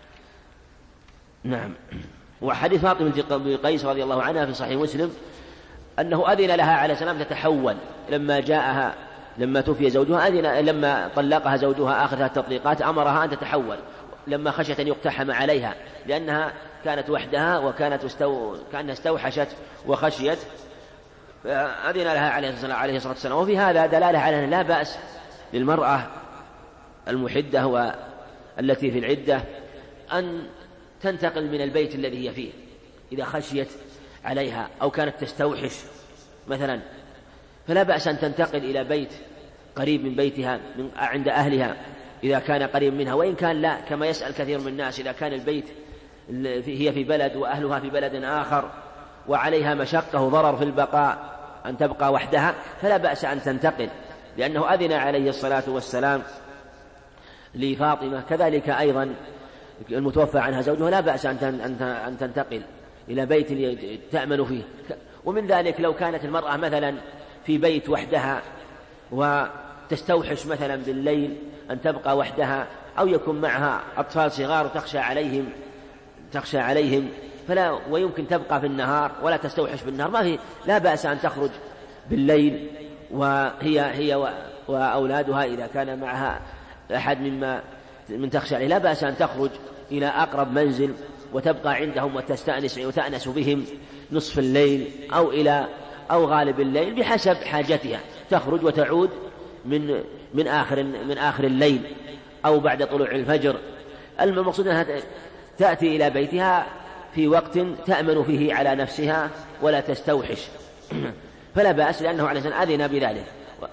نعم. وحديث فاطمة بن قيس رضي الله عنها في صحيح مسلم أنه أذن لها عليه السلام تتحول لما جاءها لما توفي زوجها، أذن لما طلقها زوجها آخر ثلاث تطليقات أمرها أن تتحول لما خشيت أن يقتحم عليها، لأنها كانت وحدها وكانت استو... كأنها استوحشت وخشيت، فأذن لها عليه الصلاة والسلام. وفي هذا دلالة على أن لا بأس للمرأة المحدة والتي في العدة أن تنتقل من البيت الذي هي فيه إذا خشيت عليها أو كانت تستوحش مثلا، فلا بأس أن تنتقل إلى بيت قريب من بيتها من عند أهلها إذا كان قريب منها، وإن كان لا، كما يسأل كثير من الناس إذا كان البيت هي في بلد وأهلها في بلد آخر وعليها مشقة وضرر في البقاء أن تبقى وحدها، فلا بأس أن تنتقل، لأنه أذن عليه الصلاة والسلام لفاطمة كذلك أيضا المتوفى عنها زوجها لا بأس أن تنتقل إلى بيت تأمن فيه. ومن ذلك لو كانت المرأة مثلا في بيت وحدها وتستوحش مثلا بالليل أن تبقى وحدها، أو يكون معها أطفال صغار وتخشى عليهم تخشى عليهم فلا ويمكن تبقى في النهار ولا تستوحش بالنهار، ما في لا بأس أن تخرج بالليل وهي هي وأولادها إذا كان معها أحد مما من تخشى عليه، لا بأس أن تخرج إلى أقرب منزل وتبقى عندهم وتستأنس وتأنس بهم نصف الليل أو إلى أو غالب الليل بحسب حاجتها، تخرج وتعود من من آخر من آخر الليل أو بعد طلوع الفجر. المقصود أنها تأتي إلى بيتها في وقت تأمن فيه على نفسها ولا تستوحش فلا بأس، لأنه عليه السلام أذن بذلك.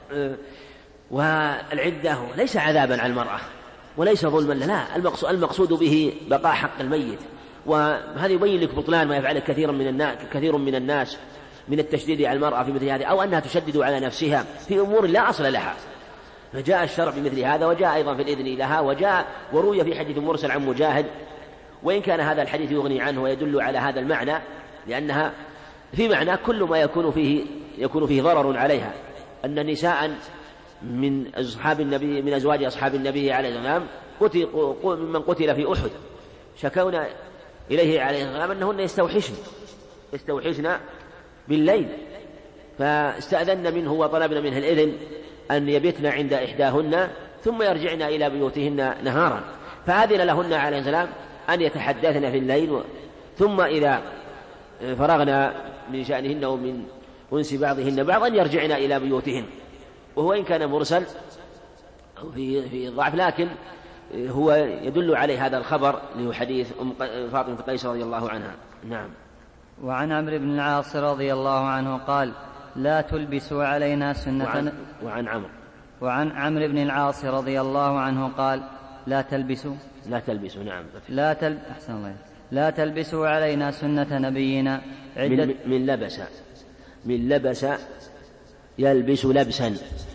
والعدة ليس عذابا على المرأة وليس ظلما، لا، المقصود, المقصود به بقاء حق الميت، وهذا يبين لك بطلان ما يفعله كثير من الناس كثير من الناس من التشديد على المرأة في مثل هذه، أو أنها تشدد على نفسها في أمور لا أصل لها، فجاء الشرع بمثل هذا، وجاء أيضا في الإذن لها، وجاء وروي في حديث مرسل عن مجاهد، وإن كان هذا الحديث يغني عنه ويدل على هذا المعنى، لأنها في معنى كل ما يكون فيه يكون فيه ضرر عليها، أن نساء من أصحاب النبي من أزواج أصحاب النبي عليه السلام قتل ممن قتل في أحد شكونا إليه عليه السلام أنهن يستوحشن يستوحشن بالليل، فاستأذن منه وطلبنا منه الإذن أن يبتن عند إحداهن ثم يرجعن إلى بيوتهن نهارا، فأذن لهن عليه السلام أن يتحدثن في الليل، ثم إذا فرغنا من شأنهن ومن أنس بعضهن بعضا يرجعن إلى بيوتهن. وهو إن كان مرسل في في ضعف، لكن هو يدل عليه هذا الخبر اللي هو حديث أم فاطمة قيس رضي الله عنها. نعم. وعن عمرو بن العاص رضي الله عنه قال: لا تلبسوا علينا سنة. وعن, وعن عمرو وعن عمرو بن العاص رضي الله عنه قال: لا تلبسوا لا تلبسوا نعم لا تل... أحسن الله لا تلبسوا علينا سنة نبينا عدة من, من لبس من لبس يلبس لبسا،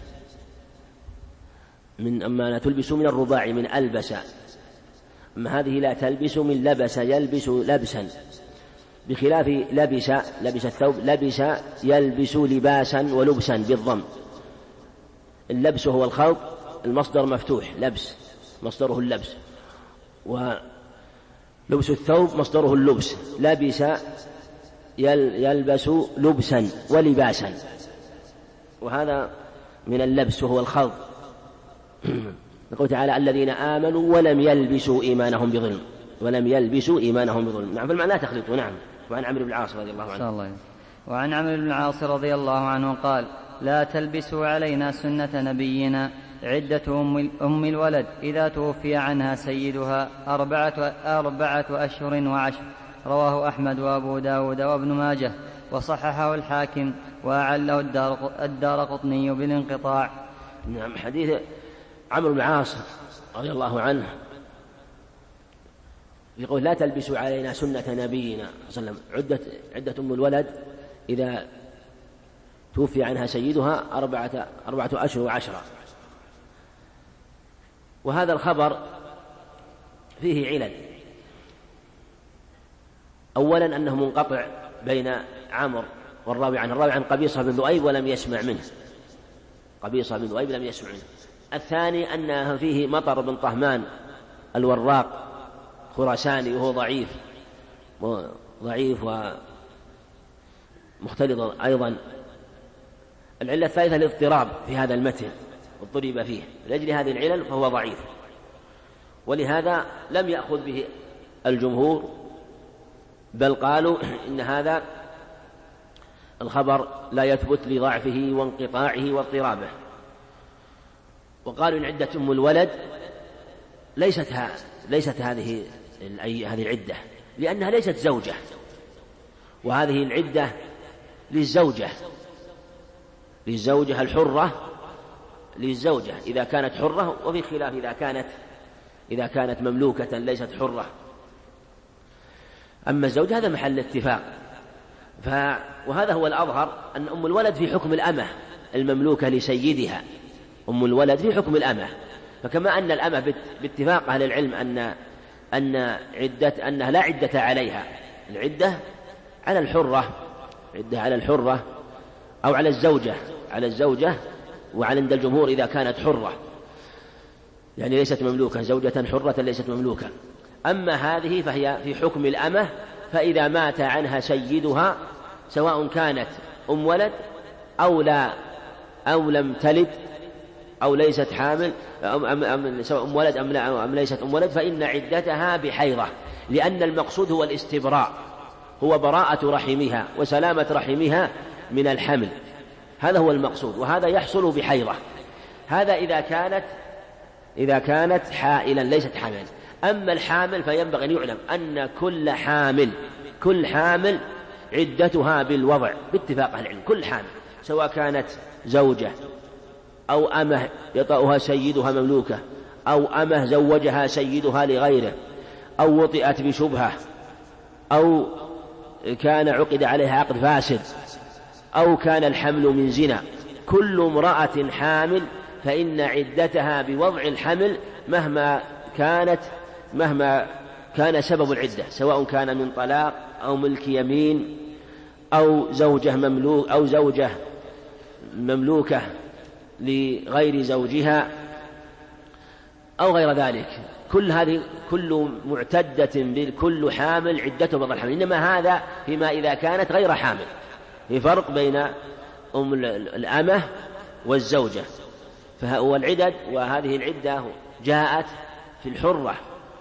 من أما لا تلبس من الرباع من ألبس، أما هذه لا تلبس من لبس يلبس لبسا، بخلاف لبس لبس الثوب لبس يلبس لباسا ولبسا بالضم. اللبس هو الخلط، المصدر مفتوح، لبس مصدره اللبس، لبس الثوب مصدره اللبس، لبس يلبس لبسا ولباسا، وهذا من اللبس وهو الخلط. يقول تعالى الذين آمنوا ولم يلبسوا إيمانهم بظلم، ولم يلبسوا إيمانهم بظلم. نعم، فالمعنى لا تخلطوا. نعم. وعن عمرو بن العاص رضي الله عنه الله. وعن عمرو بن العاص رضي الله عنه قال لا تلبسوا علينا سنة نبينا عدة أم الولد إذا توفي عنها سيدها أربعة, أربعة أشهر وعشر. رواه أحمد وأبو داود وابن ماجه وصححه الحاكم وأعله الدار قطني بالانقطاع. نعم. حديث عمرو بن العاص رضي الله عنه يقول لا تلبسوا علينا سنة نبينا صلى الله عليه وسلم عدة, عدة أم الولد إذا توفي عنها سيدها أربعة, أربعة أشهر وعشرة. وهذا الخبر فيه علل. أولا أنه منقطع بين عمرو والراوي عنه، الراوي عن قبيصة بن ذؤيب ولم يسمع منه، قبيصة بن ذؤيب لم يسمع منه. الثاني أنه فيه مطر بن طهمان الوراق خراساني وهو ضعيف ضعيف ومختلط أيضا. العلة الثالثة الاضطراب في هذا المتن واضطرب فيه، لأجل هذه العلل فهو ضعيف، ولهذا لم يأخذ به الجمهور، بل قالوا إن هذا الخبر لا يثبت لضعفه وانقطاعه واضطرابه. وقالوا إن عدة أم الولد ليست, ها ليست هذه هذه العدة، لأنها ليست زوجة، وهذه العدة للزوجة للزوجة الحرة للزوجة إذا كانت حرة، وفي خلاف إذا كانت إذا كانت مملوكة ليست حرة. أما الزوجة هذا محل اتفاق. ف... وهذا هو الأظهر أن أم الولد في حكم الأمة المملوكة لسيدها، أم الولد في حكم الأمة. فكما أن الأمة باتفاق أهل العلم أن أن عدة أنها لا عدة عليها، العدة على الحرة، عدة على الحرة أو على الزوجة على الزوجة وعلى عند الجمهور إذا كانت حرة، يعني ليست مملوكة، زوجة حرة ليست مملوكة. أما هذه فهي في حكم الأمة، فإذا مات عنها سيدها سواء كانت أم ولد أو لا أو لم تلد أو ليست حامل أم أم أم سواء أم ولد أم لا أم ليست أم ولد، فإن عدتها بحيضة، لأن المقصود هو الاستبراء، هو براءة رحمها وسلامة رحمها من الحمل، هذا هو المقصود، وهذا يحصل بحيضة. هذا إذا كانت إذا كانت حائلا ليست حاملا. أما الحامل فينبغي أن يعلم أن كل حامل كل حامل عدتها بالوضع باتفاق أهل العلم، كل حامل سواء كانت زوجة أو أمه يطأها سيدها مملوكة، أو أمه زوجها سيدها لغيره، أو وطئت بشبهة، أو كان عقد عليها عقد فاسد، أو كان الحمل من زنا، كل امرأة حامل فإن عدتها بوضع الحمل مهما كانت مهما كان سبب العدة، سواء كان من طلاق أو ملك يمين أو زوجة مملوك أو زوجة مملوكة لغير زوجها أو غير ذلك. كل هذه كل معتدة بكل حامل عدته بوضع الحمل. إنما هذا فيما إذا كانت غير حامل، في فرق بين أم الأمة والزوجة، فهو العدد، وهذه العدة جاءت في الحرة.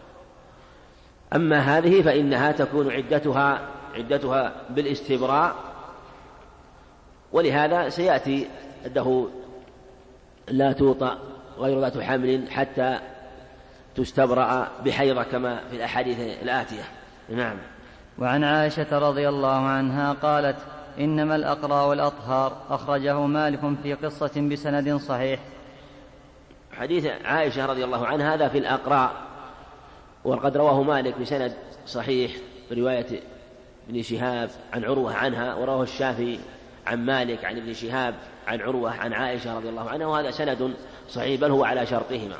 أما هذه فإنها تكون عدتها عدتها بالاستبراء، ولهذا سيأتي أنه لا توطأ غير ذات حمل حتى تستبرأ بحيضة كما في الأحاديث الآتية. نعم. وعن عائشة رضي الله عنها قالت إنما الأقرى والأطهار، أخرجه مالك في قصة بسند صحيح. حديث عائشة رضي الله عنها هذا في الأقراء، وقد رواه مالك بسند صحيح برواية ابن شهاب عن عروة عنها، ورواه الشافعي عن مالك عن ابن شهاب عن عروة عن عائشة رضي الله عنها، وهذا سند صحيح بل هو على شرطهما.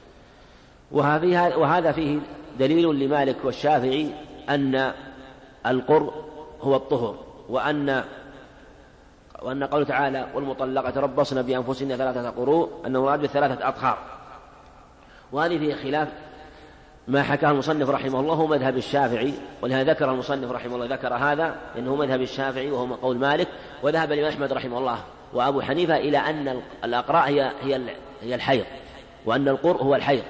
وهذا فيه دليل لمالك والشافعي أن القر هو الطهر، وأن وأن قوله تعالى والمطلقة ربصن بأنفسهن ثلاثة قروء أنه مراد بثلاثة أطهار. وهذه فيه خلاف ما حكاه المصنف رحمه الله هو مذهب الشافعي، ولهذا ذكر المصنف رحمه الله ذكر هذا لأنه مذهب الشافعي وهو قول مالك. وذهب الإمام أحمد رحمه الله وأبو حنيفة إلى أن الأقراء هي هي هي الحيض، وأن القرء هو الحيض،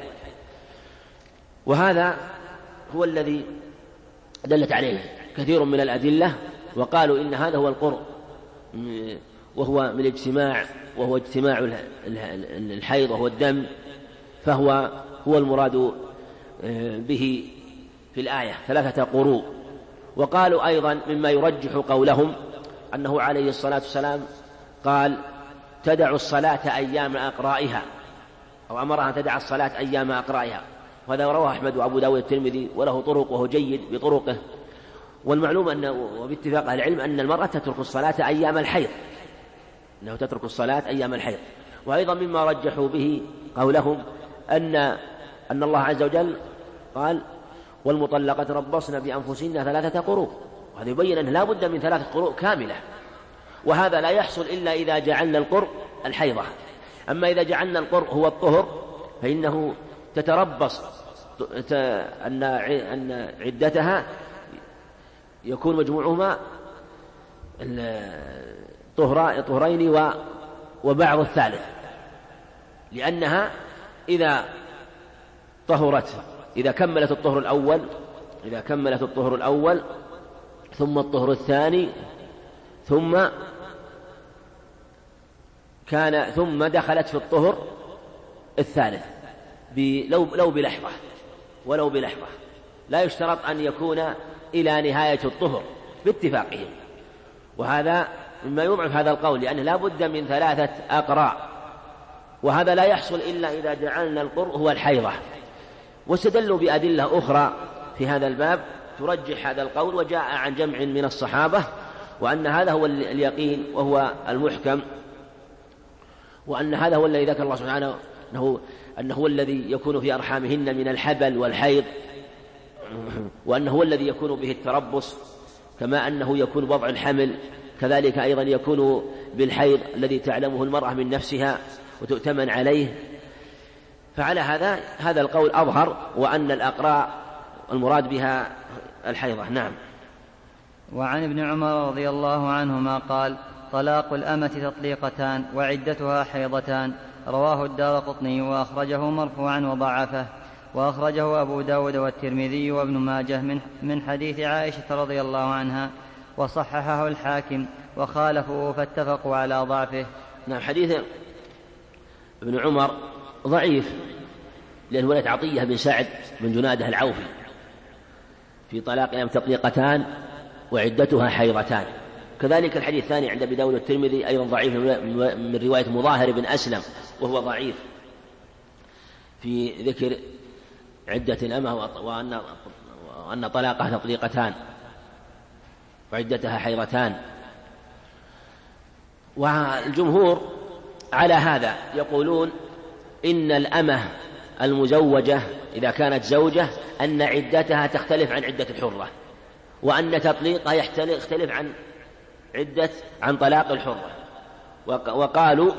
وهذا هو الذي دلت عليه كثير من الأدلة، وقالوا إن هذا هو القرء، وهو من الاجتماع، وهو اجتماع الحيض وهو الدم، فهو هو المراد به في الآية ثلاثة قروء. وقالوا أيضا مما يرجح قولهم أنه عليه الصلاة والسلام قال تدع الصلاة أيام أقرائها، أو أمرها أن تدع الصلاة أيام أقرائها، وهذا رواه أحمد وأبو داود الترمذي وله طرق وهو جيد بطرقه. والمعلوم أن وباتفاق أهل العلم أن المرأة تترك الصلاة أيام الحيض، أنه تترك الصلاة أيام الحيض. وأيضا مما رجحوا به قولهم أن أن الله عز وجل قال والمطلقات ربصن بأنفسهن ثلاثة قروء، وهذا يبين أنه لا بد من ثلاثة قروء كاملة، وهذا لا يحصل إلا إذا جعلنا القرء الحيضة. أما إذا جعلنا القرء هو الطهر فإنه تتربص أن أن عدتها يكون مجموعهما طهرين وبعض الثالث، لأنها إذا طهرت إذا كملت الطهر الأول إذا كملت الطهر الأول ثم الطهر الثاني ثم كان ثم دخلت في الطهر الثالث لو لو بلحظة ولو بلحظة، لا يشترط أن يكون إلى نهاية الطهر باتفاقهم. وهذا مما يضعف هذا القول، لأنه لا بد من ثلاثة أقراء، وهذا لا يحصل إلا إذا جعلنا القرء هو الحيضة. واستدلوا بأدلة أخرى في هذا الباب ترجح هذا القول، وجاء عن جمع من الصحابة وأن هذا هو اليقين وهو المحكم، وأن هذا هو الذي ذكر الله سبحانه أنه, أنه هو الذي يكون في أرحامهن من الحبل والحيض، وأنه هو الذي يكون به التربص، كما أنه يكون وضع الحمل، كذلك أيضا يكون بالحيض الذي تعلمه المرأة من نفسها وتؤتمن عليه. فعلى هذا هذا القول أظهر، وأن الأقراء المراد بها الحيضة. نعم. وعن ابن عمر رضي الله عنهما قال طلاق الأمة تطليقتان وعدتها حيضتان، رواه الدارقطني وأخرجه مرفوعا وضعفه، وأخرجه أبو داود والترمذي وابن ماجه من, من حديث عائشة رضي الله عنها، وصححه الحاكم وخالفه فاتفقوا على ضعفه. نعم. حديث ابن عمر ضعيف، لأنه ولد عطية بن سعد بن جناده العوفي في طلاق الأمة تطليقتان وعدتها حيضتان. كذلك الحديث الثاني عند أبي داود الترمذي أيضا ضعيف من رواية مظاهر بن أسلم وهو ضعيف في ذكر عدة الأمة وأن, وأن طلاقها تطليقتان وعدتها حيضتان. والجمهور على هذا يقولون إن الأمة المزوجة إذا كانت زوجة أن عدتها تختلف عن عدة الحرة، وأن تطليقها يختلف عن عدة عن طلاق الحرة. وقالوا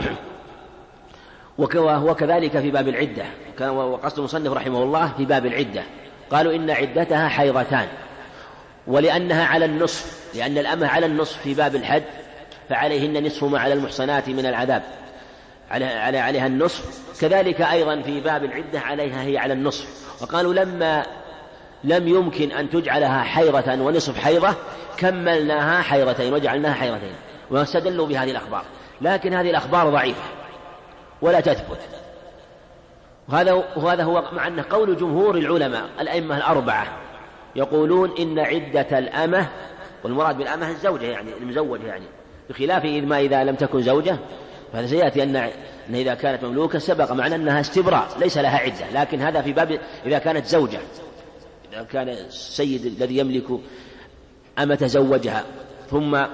وكذلك في باب العدة، وقصد المصنف رحمه الله في باب العدة قالوا إن عدتها حيضتان، ولأنها على النصف، لأن الأمة على النصف في باب الحد، فعليهن نصف ما على المحصنات من العذاب، على عليها النصف. كذلك أيضا في باب العدة عليها هي على النصف. وقالوا لما لم يمكن أن تجعلها حيضة ونصف حيضة كملناها حيضتين وجعلناها حيضتين، واستدلوا بهذه الأخبار، لكن هذه الأخبار ضعيفة ولا تثبت. وهذا وهذا هو مع أن قول جمهور العلماء الأئمة الأربعة يقولون إن عدة الأمة، والمراد بالأمة الزوجة يعني المزوجة، يعني بخلاف ما إذا لم تكن زوجة، فهذا سيأتي أن أن إذا كانت مملوكة سبق معنى أنها استبراء ليس لها عدة، لكن هذا في باب إذا كانت زوجة، إذا كان السيد الذي يملك أمة زوجها ثم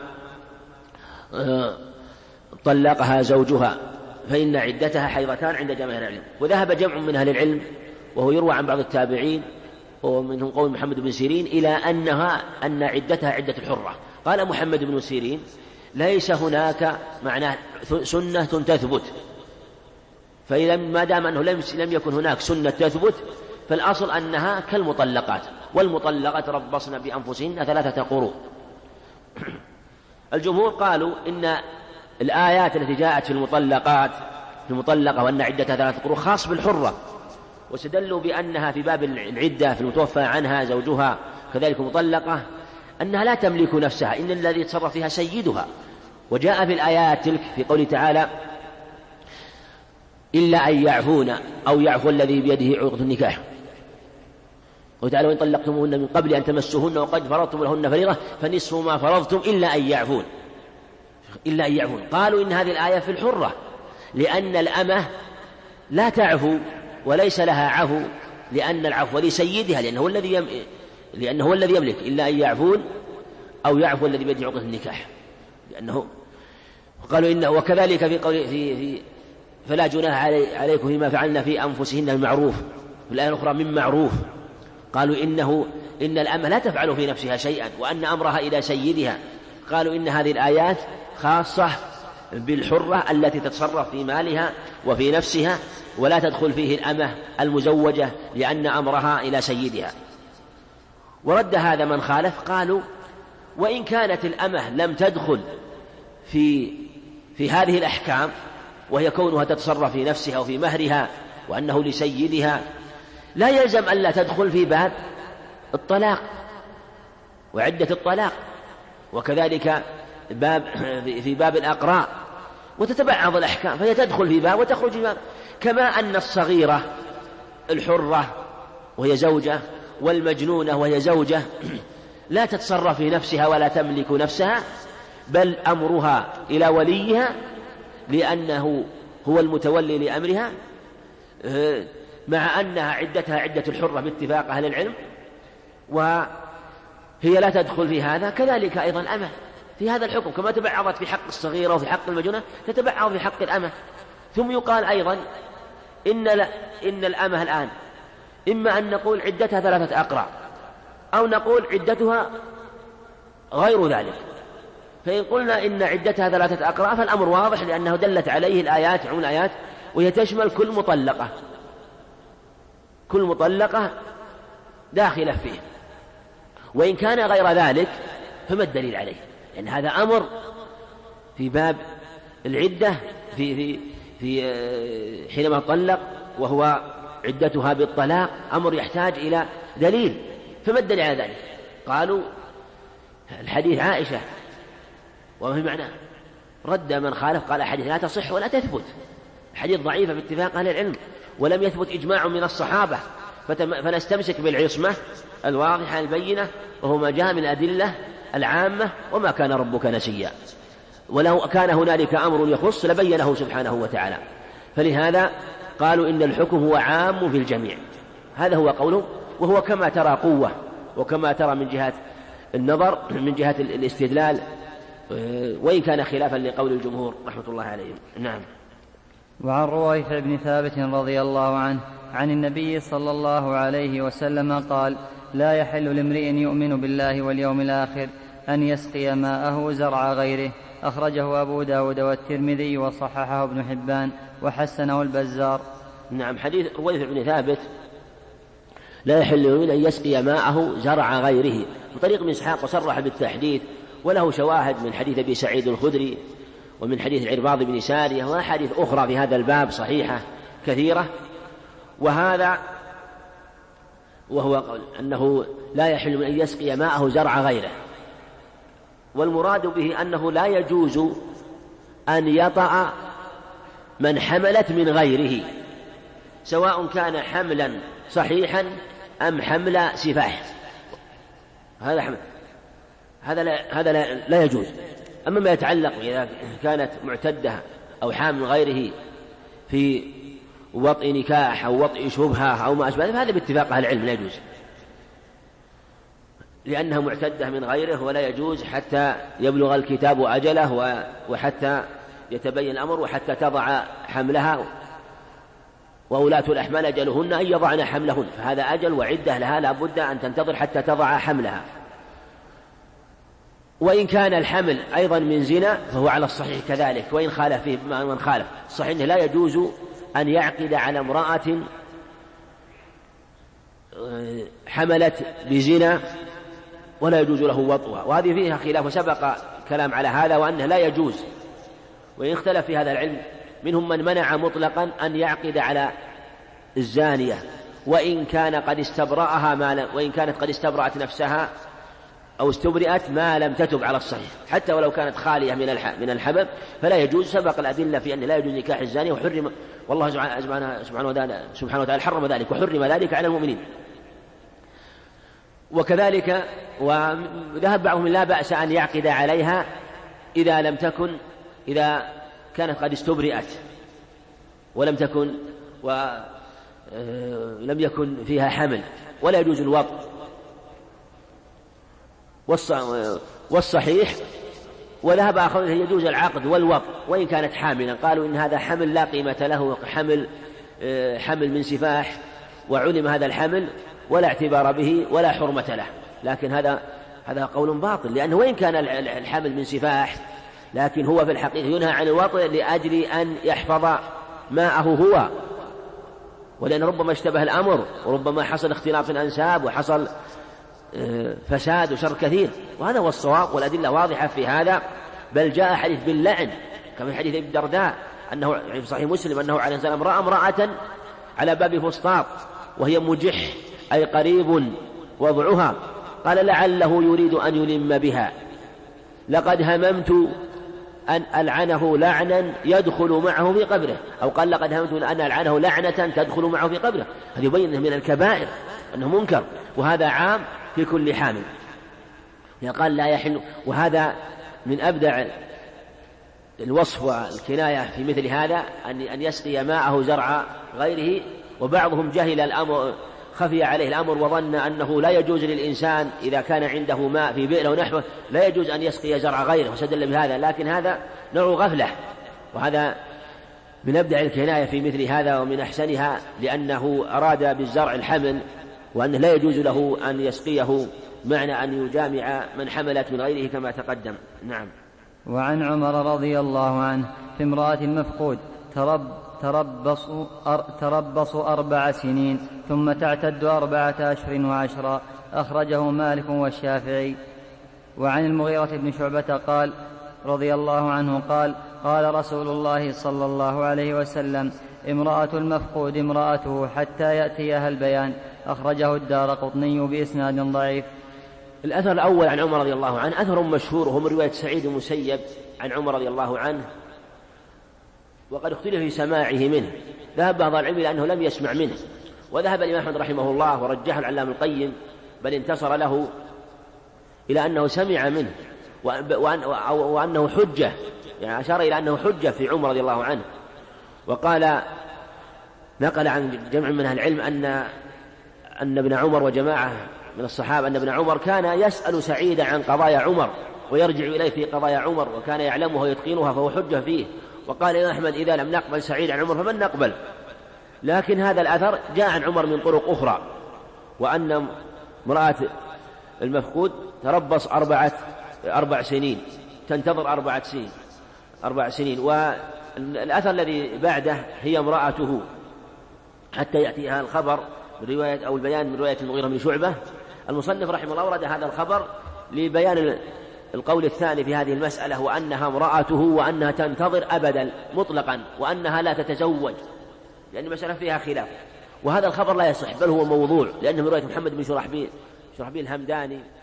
طلقها زوجها فإن عدتها حيضتان عند جماهير العلم. وذهب جمع من أهل العلم وهو يروى عن بعض التابعين ومنهم قول محمد بن سيرين إلى أنها أن عدتها عدة الحرة. قال محمد بن سيرين ليس هناك معناه سنة تثبت، فإذا ما دام أنه لم لم يكن هناك سنة تثبت فالأصل أنها كالمطلقات، والمطلقات ربصن بأنفسهن ثلاثة قروء. الجمهور قالوا إن الآيات التي جاءت في المطلقات في المطلقة وأن عدتها ثلاثة قروء خاص بالحرة، واستدلوا بأنها في باب العدة في المتوفى عنها زوجها كذلك مطلقة أنها لا تملك نفسها، إن الذي يتصرف فيها سيدها. وجاء في الآيات تلك في قوله تعالى إلا أن يعفون أو يعفو الذي بيده عقدة النكاح، وتعالى وإن طلقتموهن من قبل أن تمسوهن وقد فرضتم لهن فريضة فنصف ما فرضتم إلا أن يعفون إلا أن يعفون. قالوا إن هذه الآية في الحرة، لأن الأمة لا تعفو وليس لها عفو، لأن العفو لسيدها لأنه هو الذي يم... لأنه هو الذي يملك، إلا أن يعفون أو يعفو الذي بيده عقدة النكاح، لأنه قالوا إن وكذلك في قول في, في فلا جناح علي... عليكم فيما فعلنا في أنفسهن بالمعروف، في الآية الأخرى من معروف. قالوا إنه إن الأمة لا تفعل في نفسها شيئا وأن أمرها إلى سيدها. قالوا إن هذه الآيات خاصة بالحرة التي تتصرف في مالها وفي نفسها، ولا تدخل فيه الأمة المزوجة لأن أمرها إلى سيدها. ورد هذا من خالف، قالوا وإن كانت الأمة لم تدخل في في هذه الأحكام، وهي كونها تتصرف في نفسها وفي مهرها وأنه لسيدها، لا يلزم ألا تدخل في باب الطلاق وعدة الطلاق، وكذلك باب في باب الأقراء، وتتبعض الأحكام، فهي تدخل في باب وتخرج في باب. كما أن الصغيرة الحرة وهي زوجة والمجنونة وهي زوجة لا تتصرف في نفسها ولا تملك نفسها، بل أمرها إلى وليها لأنه هو المتولي لأمرها، مع أنها عدتها عدة الحرة باتفاق أهل العلم، وهي لا تدخل في هذا. كذلك أيضا الأمة في هذا الحكم، كما تبعضت في حق الصغيرة وفي حق المجنونة تتبعض في حق الأمة. ثم يقال أيضا إن, إن الأمة الآن إما أن نقول عدتها ثلاثة أقراء أو نقول عدتها غير ذلك. فإن قلنا إن عدتها ثلاثة أقراء فالأمر واضح، لأنه دلت عليه الآيات عموم الآيات، وهي تشمل كل مطلقة، كل مطلقة داخلة فيه. وإن كان غير ذلك فما الدليل عليه؟ لأن هذا أمر في باب العدة في في في حينما طلق وهو عدتها بالطلاق، أمر يحتاج إلى دليل، فما الدليل على ذلك؟ قالوا الحديث عائشة، وما معنى رد من خالف قال حديث لا تصح ولا تثبت، حديث ضعيفة باتفاق أهل العلم، ولم يثبت إجماع من الصحابة، فنستمسك بالعصمة الواضحة البينة، وهو ما جاء من الأدلة العامة، وما كان ربك نسيا، ولو كان هنالك أمر يخص لبينه سبحانه وتعالى. فلهذا قالوا إن الحكم هو عام في الجميع، هذا هو قوله، وهو كما ترى قوة وكما ترى من جهة النظر من جهة الاستدلال، وإن كان خلافا لقول الجمهور رحمة الله عليهم. نعم. وعن رويفع بن ثابت رضي الله عنه عن النبي صلى الله عليه وسلم قال: لا يحل لامرئ يؤمن بالله واليوم الآخر أن يسقي ماءه زرع غيره. أخرجه أبو داود والترمذي وصححه ابن حبان وحسنه البزار. نعم. حديث رويفع بن ثابت لا يحل لامرئ أن يسقي ماءه زرع غيره بطريق من إسحاق، وصرح بالتحديث، وله شواهد من حديث أبي سعيد الخدري ومن حديث العرباض بن سارية وأحاديث أخرى في هذا الباب صحيحة كثيرة. وهذا وهو قول أنه لا يحل أن يسقي ماءه زرع غيره، والمراد به أنه لا يجوز أن يطأ من حملت من غيره، سواء كان حملا صحيحا أم حمل سفاح، هذا حمل هذا لا, هذا لا, لا يجوز. أما ما يتعلق إذا كانت معتدة أو حامل غيره في وطئ نكاح أو وطئ شبهة أو ما أشبه ذلك، هذا باتفاق أهل العلم لا يجوز، لأنها معتدة من غيره، ولا يجوز حتى يبلغ الكتاب أجله وحتى يتبين الأمر وحتى تضع حملها، وأولاة الأحمال أجلهن أن يضعن حملهن، فهذا أجل وعدة لها لا بد أن تنتظر حتى تضع حملها. وإن كان الحمل أيضا من زنا فهو على الصحيح كذلك، وإن خالف فيه من خالف الصحيح لا يجوز أن يعقد على امرأة حملت بزنا ولا يجوز له وطئها، وهذه فيها خلاف وسبق كلام على هذا وأنه لا يجوز، وإن اختلف في هذا العلم منهم من منع مطلقا أن يعقد على الزانية وإن كان قد استبرأها ما لم وإن كانت قد استبرأت نفسها أو استبرئت ما لم تتب على الصحيح، حتى ولو كانت خالية من من الحبب فلا يجوز. سبق الأدلة في أن لا يجوز نكاح الزانية، وحرم والله سبحانه سبحانه وتعالى حرم ذلك وحرم ذلك على المؤمنين. وكذلك وذهب بعضهم لا بأس أن يعقد عليها إذا لم تكن إذا كانت قد استبرئت ولم تكن ولم يكن فيها حمل، ولا يجوز الوطء. والصحيح وذهب آخرون يجوز العقد والوطء وإن كانت حاملا، قالوا إن هذا حمل لا قيمة له، حمل حمل من سفاح وعلم هذا الحمل ولا اعتبار به ولا حرمة له. لكن هذا هذا قول باطل، لأنه وإن كان الحمل من سفاح لكن هو في الحقيقة ينهى عن الوطء لأجل أن يحفظ ماءه هو، ولأن ربما اشتبه الأمر وربما حصل اختلاط الأنساب وحصل فساد وشر كثير، وهذا هو الصواب والأدلة واضحة في هذا. بل جاء حديث باللعن كما في حديث ابن الدرداء أنه في صحيح مسلم أنه عليه السلام رأى امرأة على باب فسطاط وهي مجح أي قريب وضعها، قال لعله يريد أن يلم بها، لقد هممت أن ألعنه لعنا يدخل معه في قبره، أو قال لقد هممت أن ألعنه لعنة تدخل معه في قبره. هذا يبين من الكبائر أنه منكر، وهذا عام في كل حامل. قال لا يحل، وهذا من أبدع الوصف والكناية في مثل هذا أن يسقي ماءه زرع غيره. وبعضهم جهل الأمر، خفي عليه الأمر وظن أنه لا يجوز للإنسان إذا كان عنده ماء في بئر ونحوه لا يجوز أن يسقي زرع غيره وسدل بهذا، لكن هذا نوع غفلة، وهذا من أبدع الكناية في مثل هذا ومن أحسنها، لأنه أراد بالزرع الحمل وأنه لا يجوز له أن يسقيه، معنى أن يجامع من حملت من غيره كما تقدم. نعم. وعن عمر رضي الله عنه في امرأة مفقود ترب تربص أر تربص أربع سنين ثم تعتد أربعة أشهر وعشرا، أخرجه مالك والشافعي. وعن المغيرة بن شعبة قال رضي الله عنه قال قال رسول الله صلى الله عليه وسلم امرأة المفقود امرأته حتى يأتيها البيان، أخرجه الدارقطني بإسناد ضعيف. الأثر الأول عن عمر رضي الله عنه أثر مشهور وهو من رواية سعيد المسيب عن عمر رضي الله عنه، وقد اختلف في سماعه منه. ذهب بعض العلم إلى أنه لم يسمع منه، وذهب الإمام أحمد رحمه الله ورجحه العلامة القيم بل انتصر له إلى أنه سمع منه وأنه حجة، يعني أشار إلى أنه حجة في عمر رضي الله عنه. وقال نقل عن جمع من أهل العلم أن أن ابن عمر وجماعة من الصحابة أن ابن عمر كان يسأل سعيدا عن قضايا عمر ويرجع إليه في قضايا عمر وكان يعلمها ويتقنها فهو حجة فيه. وقال إمام أحمد إذا لم نقبل سعيد عن عمر فمن نقبل. لكن هذا الأثر جاء عن عمر من طرق أخرى، وأن امرأة المفقود تربص أربعة أربع سنين، تنتظر أربعة سنين أربع سنين. والأثر الذي بعده هي امرأته حتى يأتيها الخبر من رواية أو البيان من رواية المغيرة بن شعبة. المصنف رحمه الله ورد هذا الخبر لبيان القول الثاني في هذه المسألة، وأنها امرأته وأنها تنتظر أبدا مطلقا وأنها لا تتزوج، لأن المسألة فيها خلاف. وهذا الخبر لا يصح بل هو موضوع، لأنه من رواية محمد بن شرحبيل شرحبيل الهمداني